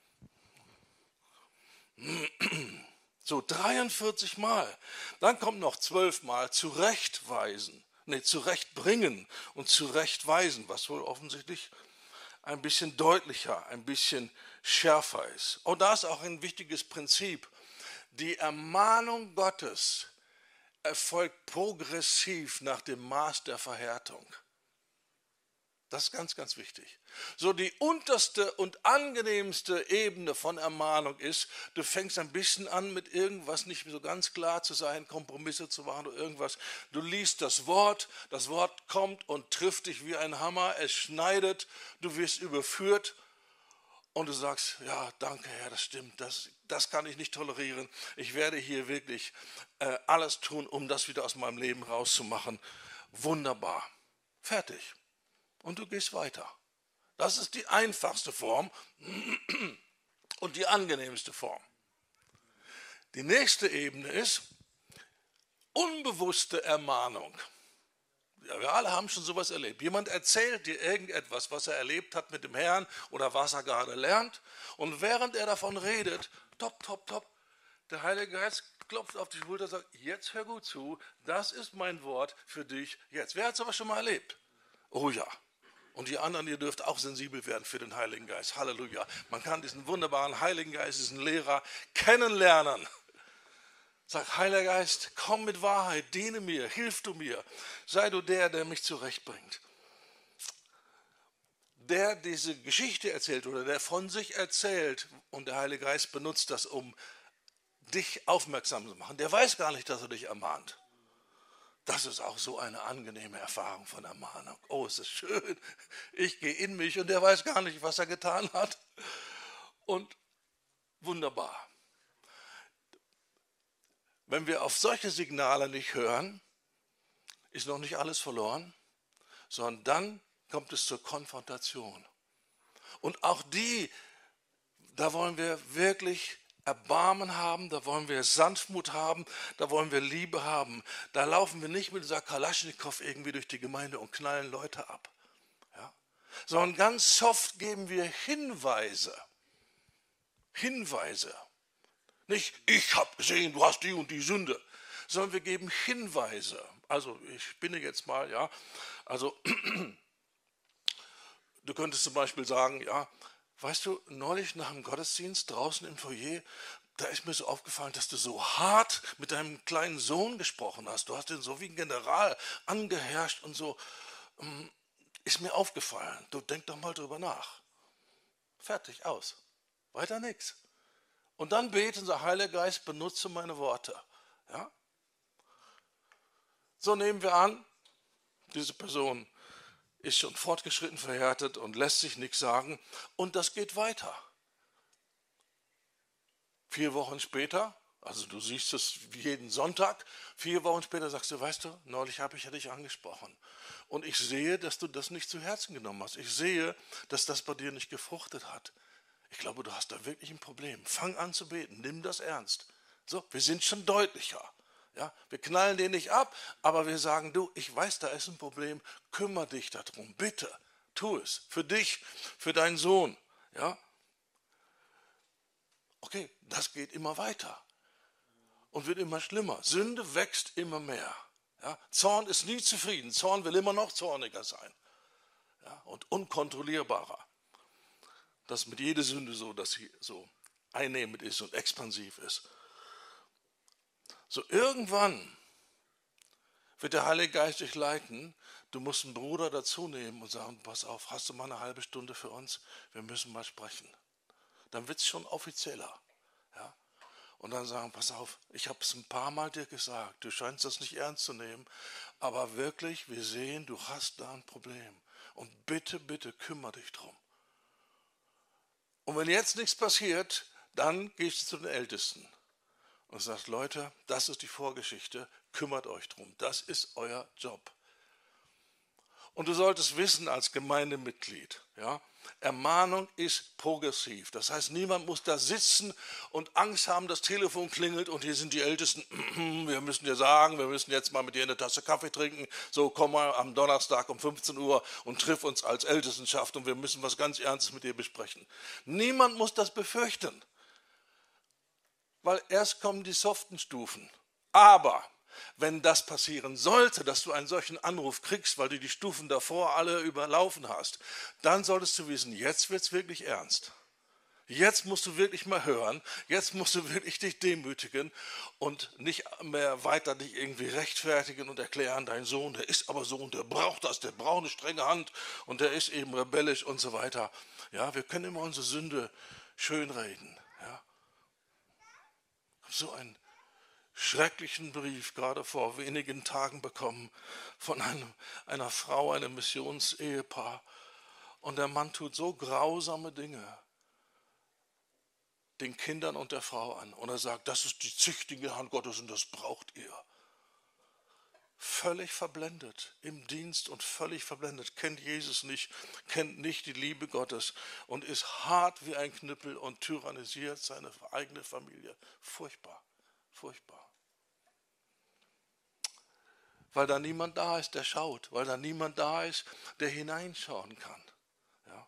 So 43 Mal. Dann kommt noch 12 Mal zurechtbringen und zurechtweisen, was wohl offensichtlich ein bisschen deutlicher, ein bisschen schärfer ist. Und da ist auch ein wichtiges Prinzip. Die Ermahnung Gottes erfolgt progressiv nach dem Maß der Verhärtung. Das ist ganz, ganz wichtig. So die unterste und angenehmste Ebene von Ermahnung ist, du fängst ein bisschen an mit irgendwas nicht so ganz klar zu sein, Kompromisse zu machen oder irgendwas. Du liest das Wort kommt und trifft dich wie ein Hammer, es schneidet, du wirst überführt und du sagst, ja, danke Herr, das stimmt, das kann ich nicht tolerieren. Ich werde hier wirklich alles tun, um das wieder aus meinem Leben rauszumachen. Wunderbar. Fertig. Und du gehst weiter. Das ist die einfachste Form und die angenehmste Form. Die nächste Ebene ist unbewusste Ermahnung. Ja, wir alle haben schon sowas erlebt. Jemand erzählt dir irgendetwas, was er erlebt hat mit dem Herrn oder was er gerade lernt. Und während er davon redet, der Heilige Geist klopft auf die Schulter und sagt, jetzt hör gut zu, das ist mein Wort für dich jetzt. Wer hat sowas schon mal erlebt? Oh ja. Und die anderen, ihr dürft auch sensibel werden für den Heiligen Geist. Halleluja. Man kann diesen wunderbaren Heiligen Geist, diesen Lehrer kennenlernen. Sag, Heiliger Geist, komm mit Wahrheit, diene mir, hilf du mir. Sei du der mich zurechtbringt. Der diese Geschichte erzählt oder der von sich erzählt und der Heilige Geist benutzt das, um dich aufmerksam zu machen, der weiß gar nicht, dass er dich ermahnt. Das ist auch so eine angenehme Erfahrung von Ermahnung. Oh, es ist schön. Ich gehe in mich und der weiß gar nicht, was er getan hat. Und wunderbar. Wenn wir auf solche Signale nicht hören, ist noch nicht alles verloren, sondern dann kommt es zur Konfrontation. Und auch da wollen wir wirklich Erbarmen haben, da wollen wir Sanftmut haben, da wollen wir Liebe haben. Da laufen wir nicht mit dieser Kalaschnikow irgendwie durch die Gemeinde und knallen Leute ab. Ja? Sondern ganz soft geben wir Hinweise. Hinweise. Nicht, ich habe gesehen, du hast die und die Sünde, sondern wir geben Hinweise. Also ich spinne jetzt mal, ja. Also du könntest zum Beispiel sagen, ja, weißt du, neulich nach dem Gottesdienst draußen im Foyer, da ist mir so aufgefallen, dass du so hart mit deinem kleinen Sohn gesprochen hast. Du hast ihn so wie ein General angeherrscht und so. Ist mir aufgefallen. Du denk doch mal drüber nach. Fertig, aus. Weiter nichts. Und dann beten, sag, Heiliger Geist, benutze meine Worte. Ja? So nehmen wir an, diese Person ist schon fortgeschritten verhärtet und lässt sich nichts sagen. Und das geht weiter. 4 Wochen später, also du siehst es jeden Sonntag, 4 Wochen später sagst du, weißt du, neulich habe ich ja dich angesprochen. Und ich sehe, dass du das nicht zu Herzen genommen hast. Ich sehe, dass das bei dir nicht gefruchtet hat. ich glaube, du hast da wirklich ein Problem. Fang an zu beten, nimm das ernst. So, wir sind schon deutlicher. Ja, wir knallen den nicht ab, aber wir sagen, du, ich weiß, da ist ein Problem, kümmere dich darum, bitte, tu es, für dich, für deinen Sohn. Ja? Okay, das geht immer weiter und wird immer schlimmer. Sünde wächst immer mehr. Ja? Zorn ist nie zufrieden, Zorn will immer noch zorniger sein, ja? Und unkontrollierbarer. Das ist mit jeder Sünde so, dass sie so einnehmend ist und expansiv ist. So irgendwann wird der Heilige Geist dich leiten. Du musst einen Bruder dazu nehmen und sagen, pass auf, hast du mal eine halbe Stunde für uns? Wir müssen mal sprechen. Dann wird es schon offizieller. Ja? Und dann sagen, pass auf, ich habe es ein paar Mal dir gesagt, du scheinst das nicht ernst zu nehmen, aber wirklich, wir sehen, du hast da ein Problem. Und bitte, bitte kümmere dich drum. Und wenn jetzt nichts passiert, dann gehst du zu den Ältesten und sagst, Leute, das ist die Vorgeschichte, kümmert euch drum, das ist euer Job. Und du solltest wissen als Gemeindemitglied, ja, Ermahnung ist progressiv. Das heißt, niemand muss da sitzen und Angst haben, das Telefon klingelt und hier sind die Ältesten, wir müssen dir sagen, wir müssen jetzt mal mit dir eine Tasse Kaffee trinken, so komm mal am Donnerstag um 15 Uhr und triff uns als Ältestenschaft und wir müssen was ganz Ernstes mit dir besprechen. Niemand muss das befürchten, weil erst kommen die soften Stufen. Aber wenn das passieren sollte, dass du einen solchen Anruf kriegst, weil du die Stufen davor alle überlaufen hast, dann solltest du wissen, jetzt wird es wirklich ernst. Jetzt musst du wirklich mal hören, jetzt musst du wirklich dich demütigen und nicht mehr weiter dich irgendwie rechtfertigen und erklären, dein Sohn, der ist aber so und der braucht das, der braucht eine strenge Hand und der ist eben rebellisch und so weiter. Ja, wir können immer unsere Sünde schönreden. Ja. So ein schrecklichen Brief gerade vor wenigen Tagen bekommen von einer Frau, einem Missionsehepaar. Und der Mann tut so grausame Dinge den Kindern und der Frau an. Und er sagt, das ist die züchtige Hand Gottes und das braucht ihr. Völlig verblendet im Dienst und völlig verblendet, kennt Jesus nicht, kennt nicht die Liebe Gottes und ist hart wie ein Knüppel und tyrannisiert seine eigene Familie. Furchtbar, furchtbar. Weil da niemand da ist, der schaut, weil da niemand da ist, der hineinschauen kann. Ja.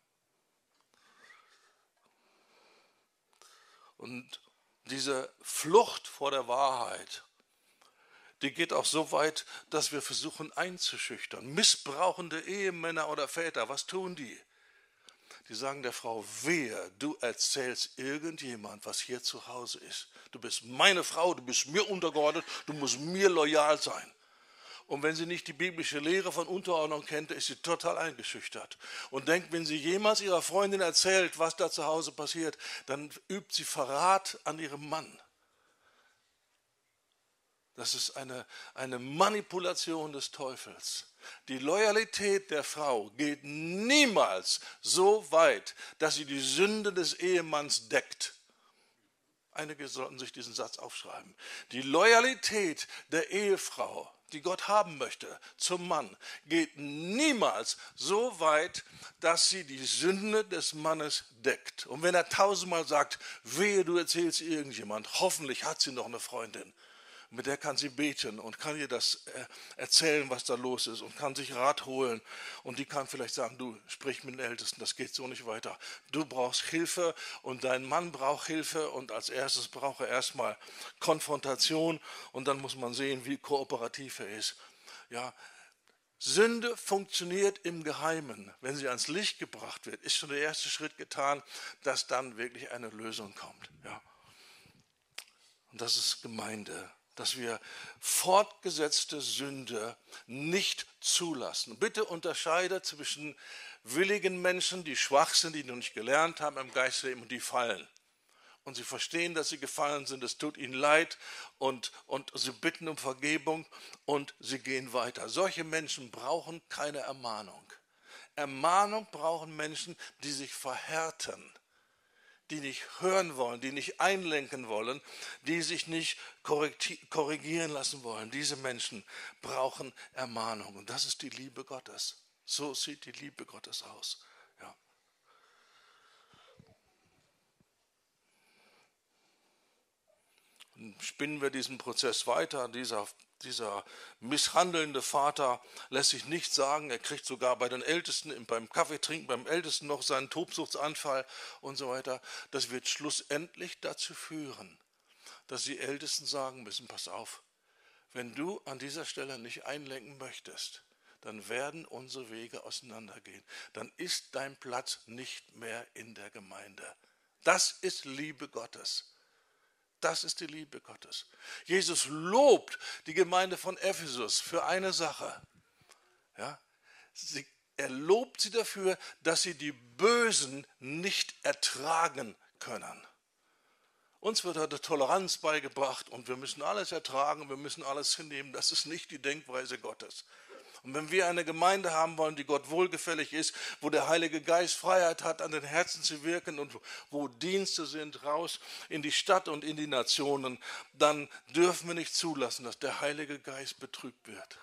Und diese Flucht vor der Wahrheit, die geht auch so weit, dass wir versuchen einzuschüchtern. Missbrauchende Ehemänner oder Väter, was tun die? Die sagen der Frau, wehe, du erzählst irgendjemand, was hier zu Hause ist. Du bist meine Frau, du bist mir untergeordnet, du musst mir loyal sein. Und wenn sie nicht die biblische Lehre von Unterordnung kennt, ist sie total eingeschüchtert. Und denkt, wenn sie jemals ihrer Freundin erzählt, was da zu Hause passiert, dann übt sie Verrat an ihrem Mann. Das ist eine Manipulation des Teufels. Die Loyalität der Frau geht niemals so weit, dass sie die Sünde des Ehemanns deckt. Einige sollten sich diesen Satz aufschreiben. Die Loyalität der Ehefrau, die Gott haben möchte, zum Mann, geht niemals so weit, dass sie die Sünde des Mannes deckt. Und wenn er 1000-mal sagt, wehe, du erzählst irgendjemand, hoffentlich hat sie noch eine Freundin, mit der kann sie beten und kann ihr das erzählen, was da los ist und kann sich Rat holen. Und die kann vielleicht sagen, du, sprich mit den Ältesten, das geht so nicht weiter. Du brauchst Hilfe und dein Mann braucht Hilfe und als erstes braucht er erstmal Konfrontation und dann muss man sehen, wie kooperativ er ist. Ja, Sünde funktioniert im Geheimen. Wenn sie ans Licht gebracht wird, ist schon der erste Schritt getan, dass dann wirklich eine Lösung kommt. Ja. Und das ist Gemeinde, dass wir fortgesetzte Sünde nicht zulassen. Bitte unterscheide zwischen willigen Menschen, die schwach sind, die noch nicht gelernt haben im Geistleben und die fallen. Und sie verstehen, dass sie gefallen sind, es tut ihnen leid und sie bitten um Vergebung und sie gehen weiter. Solche Menschen brauchen keine Ermahnung. Ermahnung brauchen Menschen, die sich verhärten, die nicht hören wollen, die nicht einlenken wollen, die sich nicht korrigieren lassen wollen. Diese Menschen brauchen Ermahnung. Und das ist die Liebe Gottes. So sieht die Liebe Gottes aus. Ja. spinnen wir diesen Prozess weiter. Dieser misshandelnde Vater lässt sich nichts sagen. Er kriegt sogar bei den Ältesten, beim Kaffeetrinken, beim Ältesten noch seinen Tobsuchtsanfall und so weiter. Das wird schlussendlich dazu führen, dass die Ältesten sagen müssen, pass auf, wenn du an dieser Stelle nicht einlenken möchtest, dann werden unsere Wege auseinandergehen. Dann ist dein Platz nicht mehr in der Gemeinde. Das ist Liebe Gottes. Das ist die Liebe Gottes. Jesus lobt die Gemeinde von Ephesus für eine Sache. Ja? Er lobt sie dafür, dass sie die Bösen nicht ertragen können. Uns wird heute Toleranz beigebracht und wir müssen alles ertragen, wir müssen alles hinnehmen. Das ist nicht die Denkweise Gottes. Und wenn wir eine Gemeinde haben wollen, die Gott wohlgefällig ist, wo der Heilige Geist Freiheit hat, an den Herzen zu wirken und wo Dienste sind, raus in die Stadt und in die Nationen, dann dürfen wir nicht zulassen, dass der Heilige Geist betrübt wird.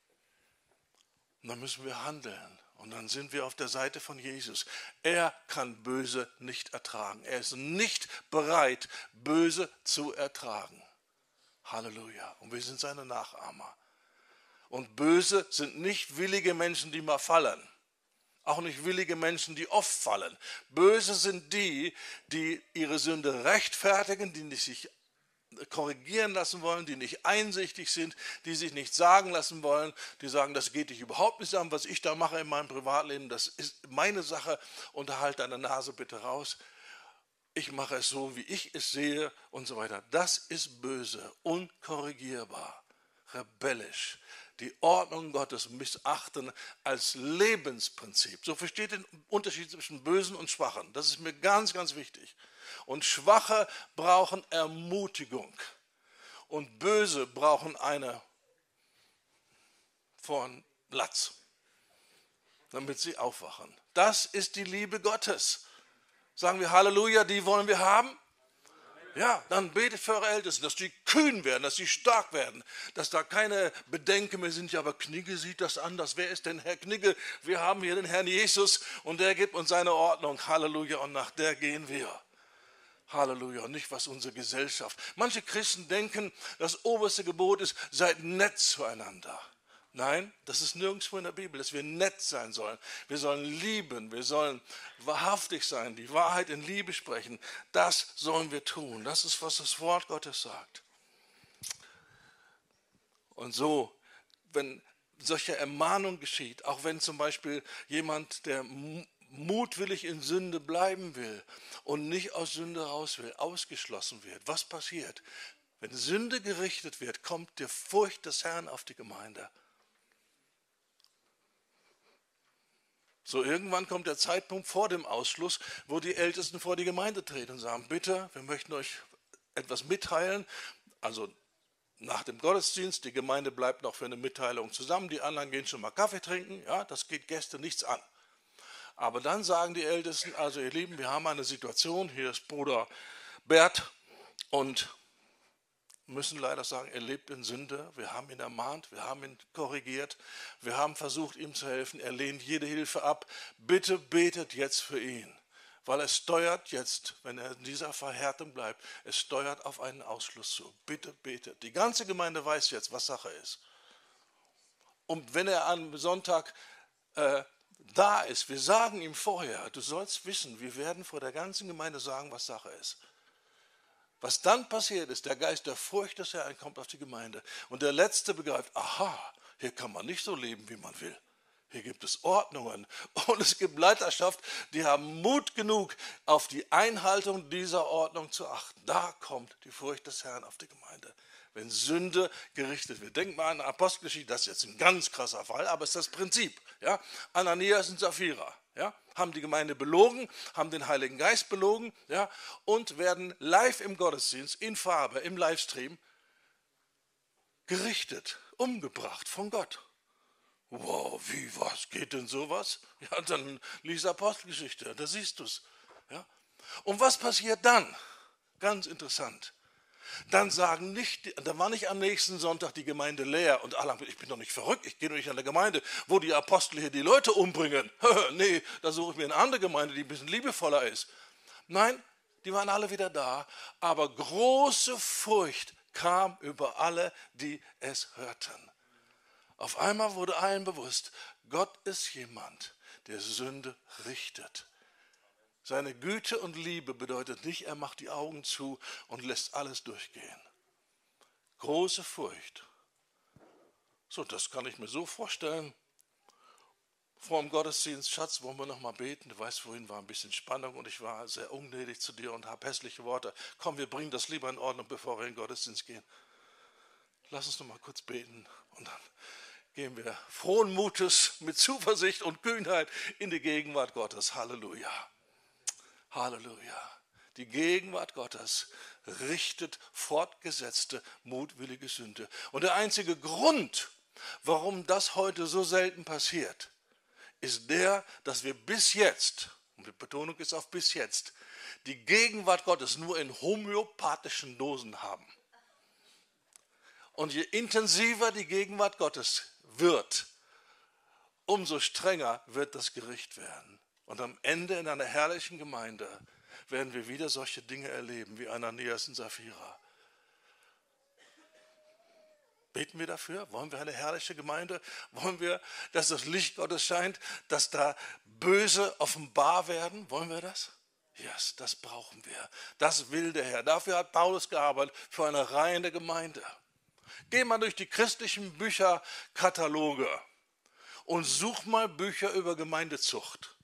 Und dann müssen wir handeln. Und dann sind wir auf der Seite von Jesus. Er kann Böse nicht ertragen. Er ist nicht bereit, Böse zu ertragen. Halleluja. Und wir sind seine Nachahmer. Und böse sind nicht willige Menschen, die mal fallen. Auch nicht willige Menschen, die oft fallen. Böse sind die, die ihre Sünde rechtfertigen, die nicht sich korrigieren lassen wollen, die nicht einsichtig sind, die sich nicht sagen lassen wollen, die sagen, das geht dich überhaupt nicht an, was ich da mache in meinem Privatleben, das ist meine Sache, unterhalte deine Nase bitte raus. Ich mache es so, wie ich es sehe und so weiter. Das ist böse, unkorrigierbar, rebellisch. Die Ordnung Gottes missachten als Lebensprinzip. So versteht den Unterschied zwischen Bösen und Schwachen. Das ist mir ganz, ganz wichtig. Und Schwache brauchen Ermutigung. Und Böse brauchen eine von Latz, damit sie aufwachen. Das ist die Liebe Gottes. Sagen wir Halleluja, die wollen wir haben? Ja, dann betet für eure Ältesten, dass die kühn werden, dass sie stark werden, dass da keine Bedenken mehr sind. Ja, aber Knigge sieht das anders. Wer ist denn Herr Knigge? Wir haben hier den Herrn Jesus und der gibt uns seine Ordnung. Halleluja, und nach der gehen wir. Halleluja, und nicht was unsere Gesellschaft. Manche Christen denken, das oberste Gebot ist, seid nett zueinander. Nein, das ist nirgendwo in der Bibel, dass wir nett sein sollen. Wir sollen lieben, wir sollen wahrhaftig sein, die Wahrheit in Liebe sprechen. Das sollen wir tun. Das ist, was das Wort Gottes sagt. Und so, wenn solche Ermahnung geschieht, auch wenn zum Beispiel jemand, der mutwillig in Sünde bleiben will und nicht aus Sünde raus will, ausgeschlossen wird, was passiert? Wenn Sünde gerichtet wird, kommt die Furcht des Herrn auf die Gemeinde. So, irgendwann kommt der Zeitpunkt vor dem Ausschluss, wo die Ältesten vor die Gemeinde treten und sagen, bitte, wir möchten euch etwas mitteilen. Also nach dem Gottesdienst, die Gemeinde bleibt noch für eine Mitteilung zusammen, die anderen gehen schon mal Kaffee trinken, ja, das geht Gäste nichts an. Aber dann sagen die Ältesten, also ihr Lieben, wir haben eine Situation, hier ist Bruder Bert und müssen leider sagen, er lebt in Sünde. Wir haben ihn ermahnt, wir haben ihn korrigiert, wir haben versucht, ihm zu helfen. Er lehnt jede Hilfe ab. Bitte betet jetzt für ihn, weil es steuert jetzt, wenn er in dieser Verhärtung bleibt, es steuert auf einen Ausschluss zu. Bitte betet. Die ganze Gemeinde weiß jetzt, was Sache ist. Und wenn er am Sonntag da ist, wir sagen ihm vorher, du sollst wissen, wir werden vor der ganzen Gemeinde sagen, was Sache ist. Was dann passiert ist, der Geist der Furcht des Herrn kommt auf die Gemeinde. Und der Letzte begreift, aha, hier kann man nicht so leben, wie man will. Hier gibt es Ordnungen und es gibt Leiterschaft, die haben Mut genug, auf die Einhaltung dieser Ordnung zu achten. Da kommt die Furcht des Herrn auf die Gemeinde, wenn Sünde gerichtet wird. Denkt mal an Apostelgeschichte, das ist jetzt ein ganz krasser Fall, aber es ist das Prinzip. Ja? Ananias und Sapphira. Ja, haben die Gemeinde belogen, haben den Heiligen Geist belogen, ja, und werden live im Gottesdienst, in Farbe, im Livestream, gerichtet, umgebracht von Gott. Wow, was geht denn sowas? Ja, dann lies Apostelgeschichte, da siehst du es. Ja. Und was passiert dann? Ganz interessant. Dann war nicht am nächsten Sonntag die Gemeinde leer und alle haben, ich bin doch nicht verrückt, ich gehe doch nicht an der Gemeinde, wo die Apostel hier die Leute umbringen. Nee, da suche ich mir eine andere Gemeinde, die ein bisschen liebevoller ist. Nein, die waren alle wieder da, aber große Furcht kam über alle, die es hörten. Auf einmal wurde allen bewusst, Gott ist jemand, der Sünde richtet. Seine Güte und Liebe bedeutet nicht, er macht die Augen zu und lässt alles durchgehen. Große Furcht. So, das kann ich mir so vorstellen. Vor dem Gottesdienst, Schatz, wollen wir noch mal beten? Du weißt, vorhin war ein bisschen Spannung und ich war sehr ungnädig zu dir und habe hässliche Worte. Komm, wir bringen das lieber in Ordnung, bevor wir in den Gottesdienst gehen. Lass uns noch mal kurz beten und dann gehen wir frohen Mutes mit Zuversicht und Kühnheit in die Gegenwart Gottes. Halleluja. Halleluja. Die Gegenwart Gottes richtet fortgesetzte, mutwillige Sünde. Und der einzige Grund, warum das heute so selten passiert, ist der, dass wir bis jetzt, und die Betonung ist auf bis jetzt, die Gegenwart Gottes nur in homöopathischen Dosen haben. Und je intensiver die Gegenwart Gottes wird, umso strenger wird das Gericht werden. Und am Ende in einer herrlichen Gemeinde werden wir wieder solche Dinge erleben wie Ananias und Sapphira. Beten wir dafür? Wollen wir eine herrliche Gemeinde? Wollen wir, dass das Licht Gottes scheint, dass da Böse offenbar werden? Wollen wir das? Yes, das brauchen wir. Das will der Herr. Dafür hat Paulus gearbeitet, für eine reine Gemeinde. Geh mal durch die christlichen Bücherkataloge und such mal Bücher über Gemeindezucht.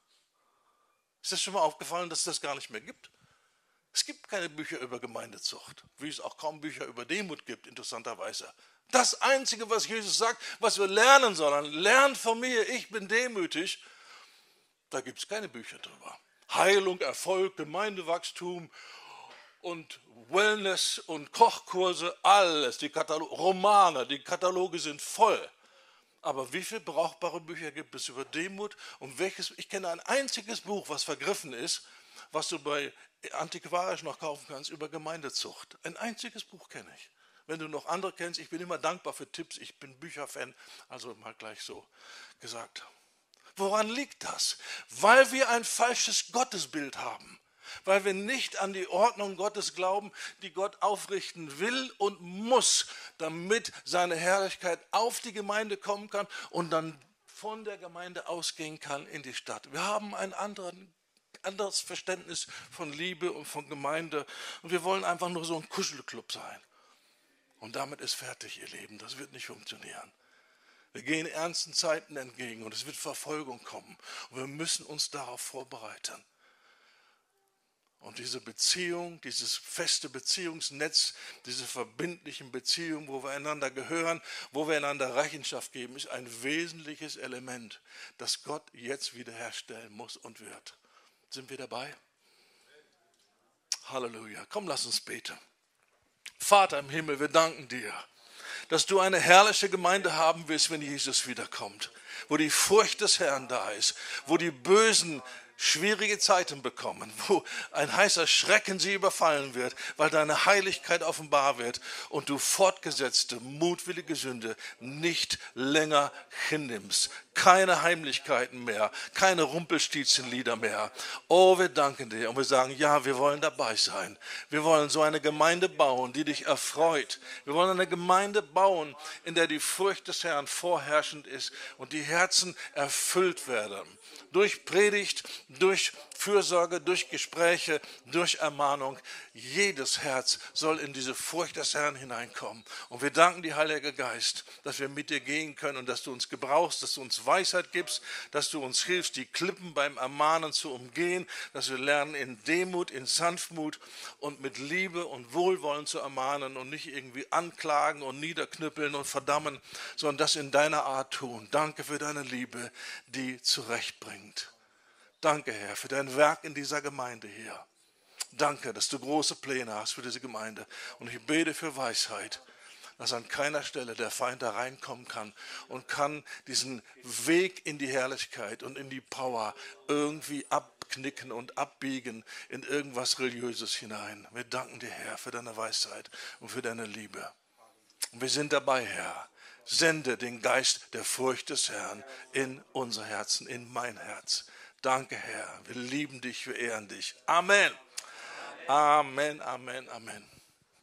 Ist das schon mal aufgefallen, dass es das gar nicht mehr gibt? Es gibt keine Bücher über Gemeindezucht, wie es auch kaum Bücher über Demut gibt, interessanterweise. Das Einzige, was Jesus sagt, was wir lernen sollen, lernt von mir, ich bin demütig, da gibt es keine Bücher drüber. Heilung, Erfolg, Gemeindewachstum und Wellness und Kochkurse, alles, die Romane, die Kataloge sind voll. Aber wie viele brauchbare Bücher gibt es über Demut? Und welches? Ich kenne ein einziges Buch, was vergriffen ist, was du bei antiquarisch noch kaufen kannst, über Gemeindezucht. Ein einziges Buch kenne ich. Wenn du noch andere kennst, ich bin immer dankbar für Tipps, ich bin Bücherfan, also mal gleich so gesagt. Woran liegt das? Weil wir ein falsches Gottesbild haben. Weil wir nicht an die Ordnung Gottes glauben, die Gott aufrichten will und muss, damit seine Herrlichkeit auf die Gemeinde kommen kann und dann von der Gemeinde ausgehen kann in die Stadt. Wir haben ein anderes Verständnis von Liebe und von Gemeinde und wir wollen einfach nur so ein Kuschelclub sein. Und damit ist fertig, ihr Leben. Das wird nicht funktionieren. Wir gehen ernsten Zeiten entgegen und es wird Verfolgung kommen. Und wir müssen uns darauf vorbereiten. Und diese Beziehung, dieses feste Beziehungsnetz, diese verbindlichen Beziehungen, wo wir einander gehören, wo wir einander Rechenschaft geben, ist ein wesentliches Element, das Gott jetzt wiederherstellen muss und wird. Sind wir dabei? Halleluja. Komm, lass uns beten. Vater im Himmel, wir danken dir, dass du eine herrliche Gemeinde haben willst, wenn Jesus wiederkommt, wo die Furcht des Herrn da ist, wo die Bösen schwierige Zeiten bekommen, wo ein heißer Schrecken sie überfallen wird, weil deine Heiligkeit offenbar wird und du fortgesetzte, mutwillige Sünde nicht länger hinnimmst. Keine Heimlichkeiten mehr, keine Rumpelstilzchenlieder mehr. Oh, wir danken dir und wir sagen, ja, wir wollen dabei sein. Wir wollen so eine Gemeinde bauen, die dich erfreut. Wir wollen eine Gemeinde bauen, in der die Furcht des Herrn vorherrschend ist und die Herzen erfüllt werden. Durch Predigt, durch Fürsorge, durch Gespräche, durch Ermahnung. Jedes Herz soll in diese Furcht des Herrn hineinkommen. Und wir danken dir, Heiliger Geist, dass wir mit dir gehen können und dass du uns gebrauchst, dass du uns Weisheit gibst, dass du uns hilfst, die Klippen beim Ermahnen zu umgehen, dass wir lernen, in Demut, in Sanftmut und mit Liebe und Wohlwollen zu ermahnen und nicht irgendwie anklagen und niederknüppeln und verdammen, sondern das in deiner Art tun. Danke für deine Liebe, die zurechtbringt. Danke, Herr, für dein Werk in dieser Gemeinde hier. Danke, dass du große Pläne hast für diese Gemeinde. Und ich bete für Weisheit, dass an keiner Stelle der Feind da reinkommen kann und kann diesen Weg in die Herrlichkeit und in die Power irgendwie abknicken und abbiegen in irgendwas Religiöses hinein. Wir danken dir, Herr, für deine Weisheit und für deine Liebe. Und wir sind dabei, Herr. Sende den Geist der Furcht des Herrn in unser Herzen, in mein Herz. Danke, Herr. Wir lieben dich, wir ehren dich. Amen. Amen, Amen, Amen.